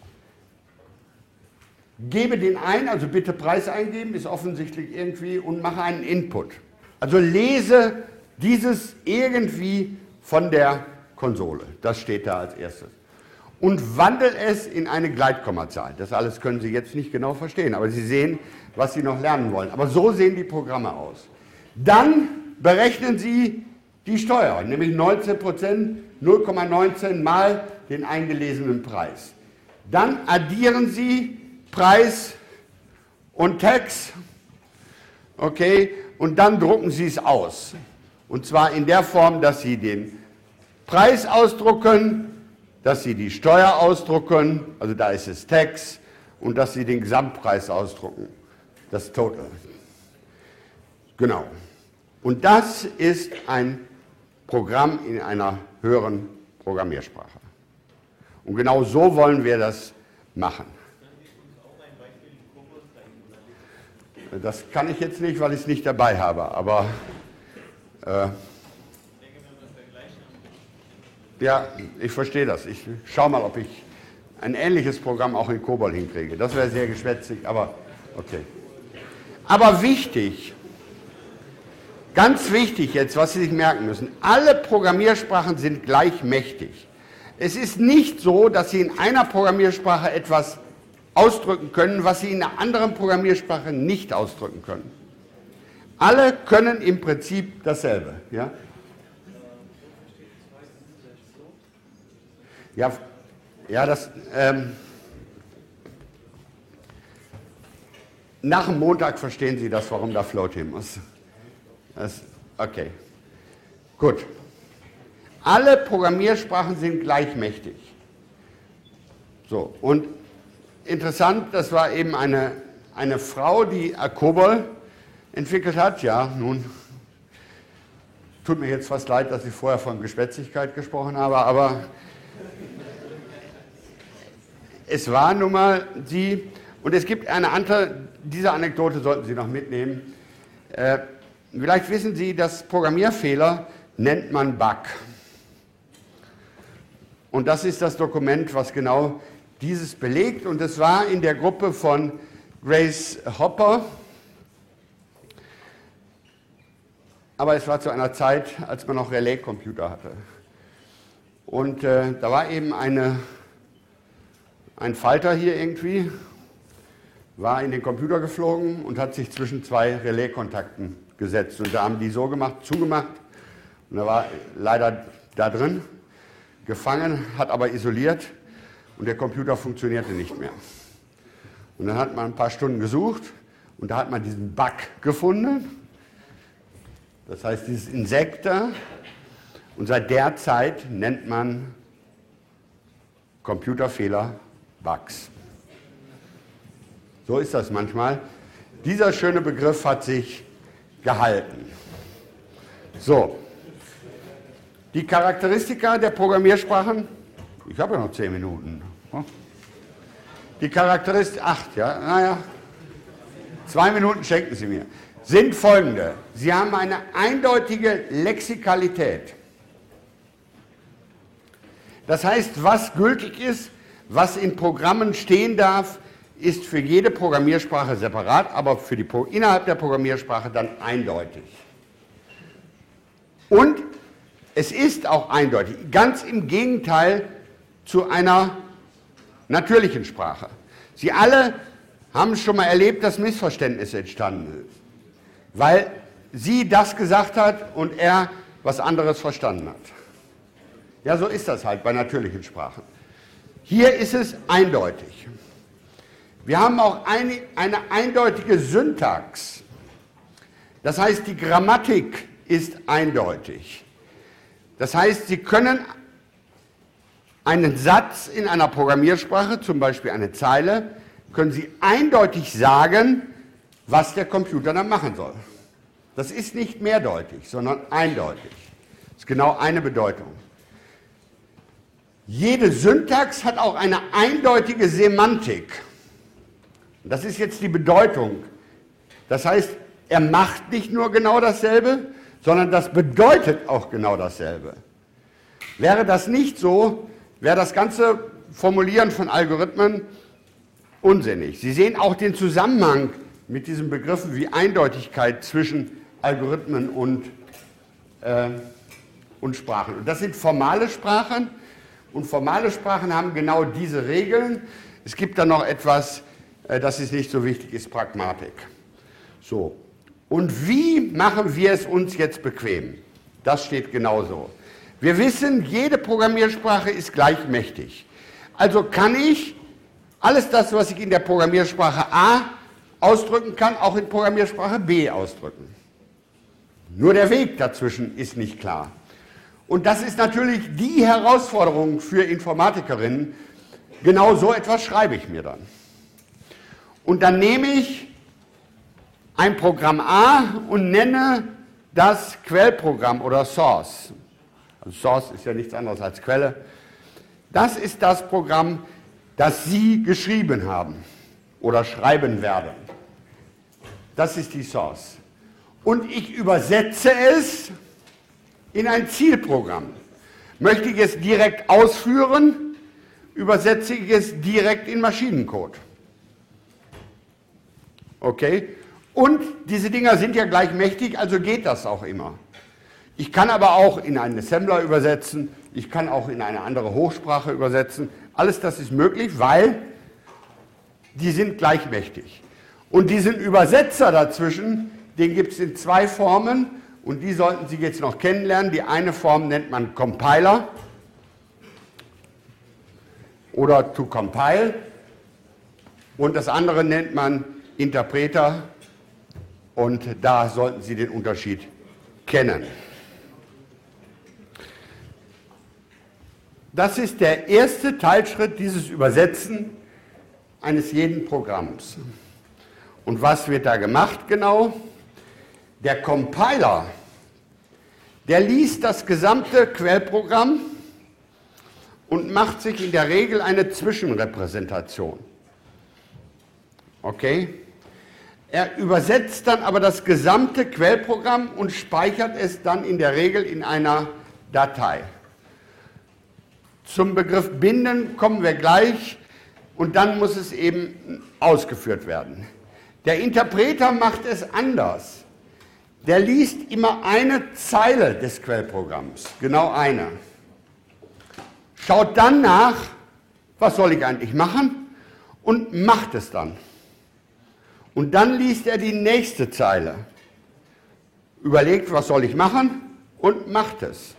gebe den ein, also bitte Preis eingeben, ist offensichtlich irgendwie, und mache einen Input. Also lese dieses irgendwie von der Konsole, das steht da als erstes. Und wandelt es in eine Gleitkommazahl. Das alles können Sie jetzt nicht genau verstehen, aber Sie sehen, was Sie noch lernen wollen. Aber so sehen die Programme aus. Dann berechnen Sie die Steuer, nämlich neunzehn Prozent, null Komma neunzehn mal den eingelesenen Preis. Dann addieren Sie Preis und Tax, okay, und dann drucken Sie es aus. Und zwar in der Form, dass Sie den Preis ausdrucken, dass Sie die Steuer ausdrucken, also da ist es Tax, und dass Sie den Gesamtpreis ausdrucken, das Total. Genau. Und das ist ein Programm in einer höheren Programmiersprache. Und genau so wollen wir das machen. Das kann ich jetzt nicht, weil ich es nicht dabei habe, aber äh, ja, ich verstehe das. Ich schaue mal, ob ich ein ähnliches Programm auch in COBOL hinkriege. Das wäre sehr geschwätzig, aber okay. Aber wichtig, ganz wichtig jetzt, was Sie sich merken müssen, alle Programmiersprachen sind gleich mächtig. Es ist nicht so, dass Sie in einer Programmiersprache etwas ausdrücken können, was Sie in einer anderen Programmiersprache nicht ausdrücken können. Alle können im Prinzip dasselbe. Ja, ja, ja das... Ähm, nach dem Montag verstehen Sie das, warum da Float hin muss. Das, okay, gut. Alle Programmiersprachen sind gleich mächtig. So, und interessant, das war eben eine, eine Frau, die COBOL entwickelt hat. Ja, nun, tut mir jetzt fast leid, dass ich vorher von Geschwätzigkeit gesprochen habe, aber es war nun mal sie. Und es gibt eine andere, diese Anekdote sollten Sie noch mitnehmen. Äh, vielleicht wissen Sie, dass Programmierfehler nennt man Bug. Und das ist das Dokument, was genau dieses belegt. Und es war in der Gruppe von Grace Hopper. Aber es war zu einer Zeit, als man noch Relais-Computer hatte. Und äh, da war eben eine, ein Falter hier irgendwie, war in den Computer geflogen und hat sich zwischen zwei Relais-Kontakten gesetzt. Und da haben die so gemacht, zugemacht. Und er war leider da drin, gefangen, hat aber isoliert und der Computer funktionierte nicht mehr. Und dann hat man ein paar Stunden gesucht und da hat man diesen Bug gefunden. Das heißt, dieses Insekt da. Und seit der Zeit nennt man Computerfehler Bugs. So ist das manchmal. Dieser schöne Begriff hat sich gehalten. So. Die Charakteristika der Programmiersprachen, ich habe ja noch zehn Minuten. Die Charakteristika, acht, ja, naja, zwei Minuten schenken Sie mir, sind folgende. Sie haben eine eindeutige Lexikalität. Das heißt, was gültig ist, was in Programmen stehen darf, ist für jede Programmiersprache separat, aber für die, innerhalb der Programmiersprache dann eindeutig. Und es ist auch eindeutig, ganz im Gegenteil zu einer natürlichen Sprache. Sie alle haben schon mal erlebt, dass Missverständnisse entstanden sind, weil sie das gesagt hat und er was anderes verstanden hat. Ja, so ist das halt bei natürlichen Sprachen. Hier ist es eindeutig. Wir haben auch eine, eine eindeutige Syntax. Das heißt, die Grammatik ist eindeutig. Das heißt, Sie können einen Satz in einer Programmiersprache, zum Beispiel eine Zeile, können Sie eindeutig sagen, was der Computer dann machen soll. Das ist nicht mehrdeutig, sondern eindeutig. Das ist genau eine Bedeutung. Jede Syntax hat auch eine eindeutige Semantik. Das ist jetzt die Bedeutung. Das heißt, er macht nicht nur genau dasselbe, sondern das bedeutet auch genau dasselbe. Wäre das nicht so, wäre das ganze Formulieren von Algorithmen unsinnig. Sie sehen auch den Zusammenhang mit diesen Begriffen wie Eindeutigkeit zwischen Algorithmen und, äh, und Sprachen. Und das sind formale Sprachen. Und formale Sprachen haben genau diese Regeln. Es gibt dann noch etwas, äh, das ist nicht so wichtig, ist Pragmatik. So. Und wie machen wir es uns jetzt bequem? Das steht genauso. Wir wissen, jede Programmiersprache ist gleich mächtig. Also kann ich alles das, was ich in der Programmiersprache A ausdrücken kann, auch in Programmiersprache B ausdrücken. Nur der Weg dazwischen ist nicht klar. Und das ist natürlich die Herausforderung für Informatikerinnen. Genau so etwas schreibe ich mir dann. Und dann nehme ich ein Programm A und nenne das Quellprogramm oder Source. Also Source ist ja nichts anderes als Quelle. Das ist das Programm, das Sie geschrieben haben oder schreiben werden. Das ist die Source. Und ich übersetze es in ein Zielprogramm. Möchte ich es direkt ausführen, übersetze ich es direkt in Maschinencode. Okay? Und diese Dinger sind ja gleich mächtig, also geht das auch immer. Ich kann aber auch in einen Assembler übersetzen, ich kann auch in eine andere Hochsprache übersetzen. Alles das ist möglich, weil die sind gleich mächtig. Und diesen Übersetzer dazwischen, den gibt es in zwei Formen und die sollten Sie jetzt noch kennenlernen. Die eine Form nennt man Compiler oder to compile und das andere nennt man Interpreter. Und da sollten Sie den Unterschied kennen. Das ist der erste Teilschritt dieses Übersetzen eines jeden Programms. Und was wird da gemacht genau? Der Compiler, der liest das gesamte Quellprogramm und macht sich in der Regel eine Zwischenrepräsentation. Okay? Er übersetzt dann aber das gesamte Quellprogramm und speichert es dann in der Regel in einer Datei. Zum Begriff binden kommen wir gleich und dann muss es eben ausgeführt werden. Der Interpreter macht es anders. Der liest immer eine Zeile des Quellprogramms, genau eine. Schaut dann nach, was soll ich eigentlich machen, und macht es dann. Und dann liest er die nächste Zeile, überlegt, was soll ich machen, und macht es.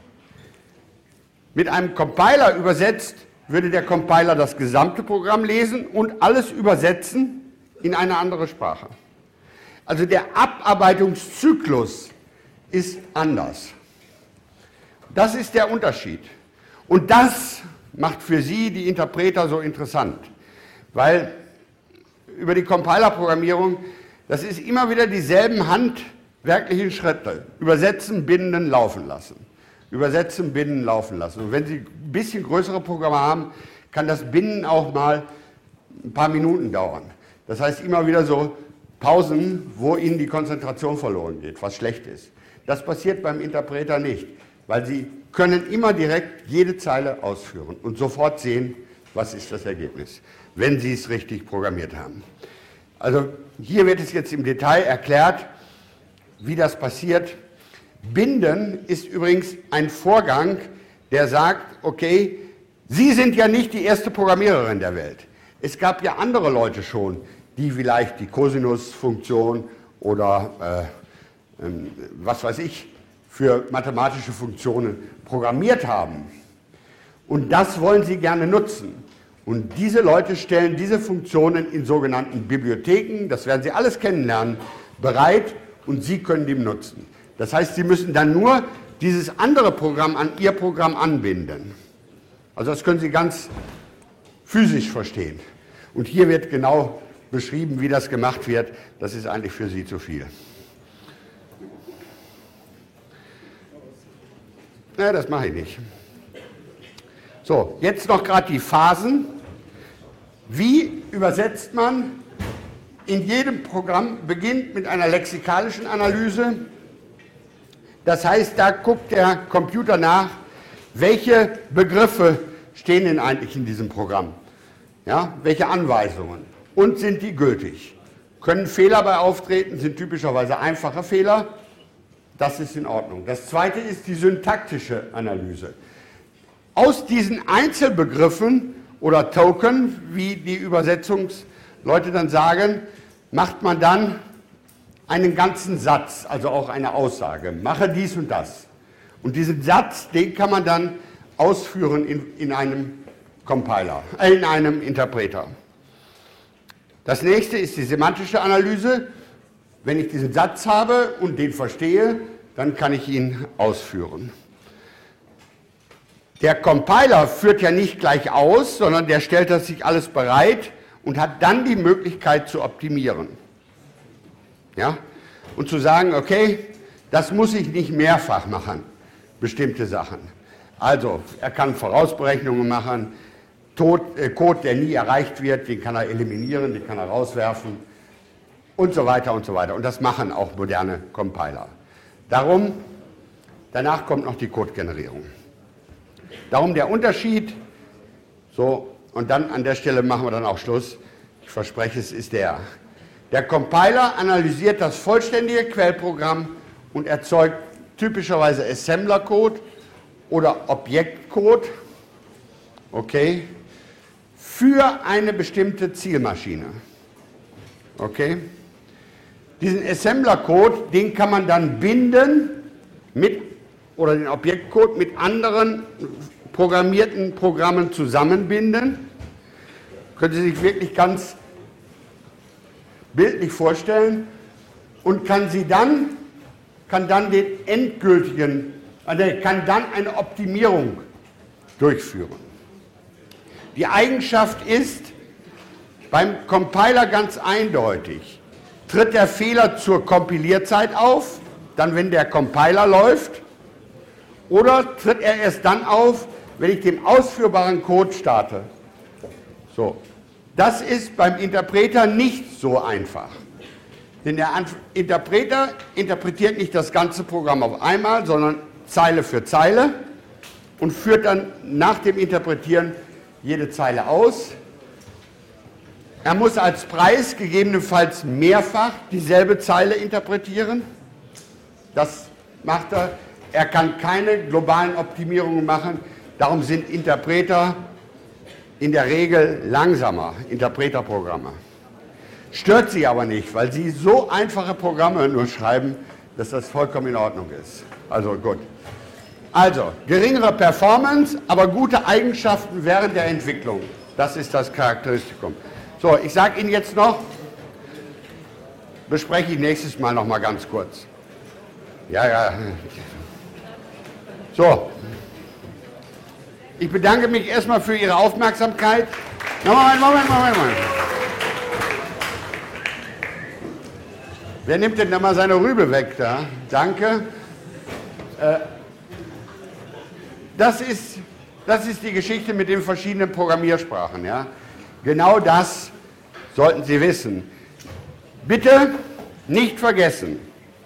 Mit einem Compiler übersetzt, würde der Compiler das gesamte Programm lesen und alles übersetzen in eine andere Sprache. Also der Abarbeitungszyklus ist anders. Das ist der Unterschied. Und das macht für Sie, die Interpreter, so interessant, weil über die Compiler-Programmierung, das ist immer wieder dieselben handwerklichen Schritte. Übersetzen, binden, laufen lassen. Übersetzen, binden, laufen lassen. Und wenn Sie ein bisschen größere Programme haben, kann das Binden auch mal ein paar Minuten dauern. Das heißt immer wieder so Pausen, wo Ihnen die Konzentration verloren geht, was schlecht ist. Das passiert beim Interpreter nicht, weil Sie können immer direkt jede Zeile ausführen und sofort sehen, was ist das Ergebnis, wenn Sie es richtig programmiert haben. Also hier wird es jetzt im Detail erklärt, wie das passiert. Binden ist übrigens ein Vorgang, der sagt, okay, Sie sind ja nicht die erste Programmiererin der Welt. Es gab ja andere Leute schon, die vielleicht die Cosinus-Funktion oder äh, äh, was weiß ich für mathematische Funktionen programmiert haben. Und das wollen Sie gerne nutzen. Und diese Leute stellen diese Funktionen in sogenannten Bibliotheken, das werden Sie alles kennenlernen, bereit und Sie können die nutzen. Das heißt, Sie müssen dann nur dieses andere Programm an Ihr Programm anbinden. Also das können Sie ganz physisch verstehen. Und hier wird genau beschrieben, wie das gemacht wird. Das ist eigentlich für Sie zu viel. Ja, das mache ich nicht. So, jetzt noch gerade die Phasen. Wie übersetzt man? In jedem Programm beginnt mit einer lexikalischen Analyse. Das heißt, da guckt der Computer nach, welche Begriffe stehen denn eigentlich in diesem Programm? Ja, welche Anweisungen? Und sind die gültig? Können Fehler bei auftreten? Sind typischerweise einfache Fehler? Das ist in Ordnung. Das zweite ist die syntaktische Analyse. Aus diesen Einzelbegriffen oder Token, wie die Übersetzungsleute dann sagen, macht man dann einen ganzen Satz, also auch eine Aussage. Mache dies und das. Und diesen Satz, den kann man dann ausführen in, in einem Compiler, äh, in einem Interpreter. Das nächste ist die semantische Analyse. Wenn ich diesen Satz habe und den verstehe, dann kann ich ihn ausführen. Der Compiler führt ja nicht gleich aus, sondern der stellt das sich alles bereit und hat dann die Möglichkeit zu optimieren. Ja? Und zu sagen, okay, das muss ich nicht mehrfach machen, bestimmte Sachen. Also, er kann Vorausberechnungen machen, Tod, äh, Code, der nie erreicht wird, den kann er eliminieren, den kann er rauswerfen und so weiter und so weiter. Und das machen auch moderne Compiler. Darum, danach kommt noch die Codegenerierung. Darum der Unterschied, so, und dann an der Stelle machen wir dann auch Schluss, ich verspreche es, ist der. Der Compiler analysiert das vollständige Quellprogramm und erzeugt typischerweise Assembler-Code oder Objektcode, okay, für eine bestimmte Zielmaschine. Okay? Diesen Assembler-Code, den kann man dann binden mit, oder den Objektcode mit anderen programmierten Programmen zusammenbinden. Können Sie sich wirklich ganz bildlich vorstellen und kann sie dann, kann dann den endgültigen, also kann dann eine Optimierung durchführen. Die Eigenschaft ist beim Compiler ganz eindeutig. Tritt der Fehler zur Kompilierzeit auf, dann wenn der Compiler läuft, oder tritt er erst dann auf, wenn ich den ausführbaren Code starte. So. Das ist beim Interpreter nicht so einfach. Denn der Interpreter interpretiert nicht das ganze Programm auf einmal, sondern Zeile für Zeile und führt dann nach dem Interpretieren jede Zeile aus. Er muss als Preis gegebenenfalls mehrfach dieselbe Zeile interpretieren. Das macht er. Er kann keine globalen Optimierungen machen. Darum sind Interpreter in der Regel langsamer, Interpreterprogramme. Stört sie aber nicht, weil sie so einfache Programme nur schreiben, dass das vollkommen in Ordnung ist. Also gut. Also, geringere Performance, aber gute Eigenschaften während der Entwicklung. Das ist das Charakteristikum. So, ich sage Ihnen jetzt noch, bespreche ich nächstes Mal noch mal ganz kurz. Ja, ja. So. Ich bedanke mich erstmal für Ihre Aufmerksamkeit. Moment, Moment, Moment, Moment. Wer nimmt denn da mal seine Rübe weg da? Danke. Äh, das ist, das ist die Geschichte mit den verschiedenen Programmiersprachen. Ja? Genau das sollten Sie wissen. Bitte nicht vergessen,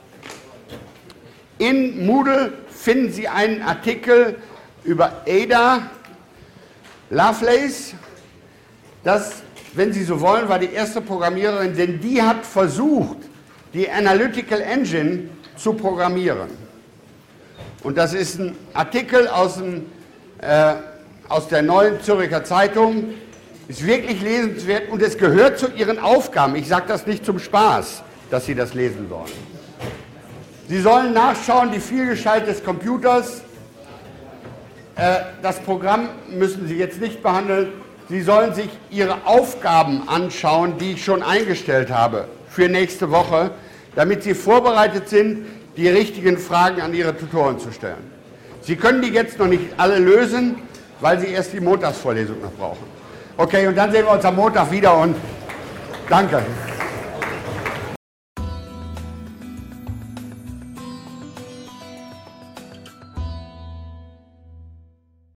in Moodle finden Sie einen Artikel über Ada Lovelace. Das, wenn Sie so wollen, war die erste Programmiererin, denn die hat versucht, die Analytical Engine zu programmieren. Und das ist ein Artikel aus, dem, äh, aus der Neuen Zürcher Zeitung. Ist wirklich lesenswert und es gehört zu Ihren Aufgaben. Ich sage das nicht zum Spaß, dass Sie das lesen sollen. Sie sollen nachschauen, die Vielgestalt des Computers. Äh, das Programm müssen Sie jetzt nicht behandeln. Sie sollen sich Ihre Aufgaben anschauen, die ich schon eingestellt habe für nächste Woche, damit Sie vorbereitet sind, die richtigen Fragen an Ihre Tutoren zu stellen. Sie können die jetzt noch nicht alle lösen, weil Sie erst die Montagsvorlesung noch brauchen. Okay, und dann sehen wir uns am Montag wieder und danke.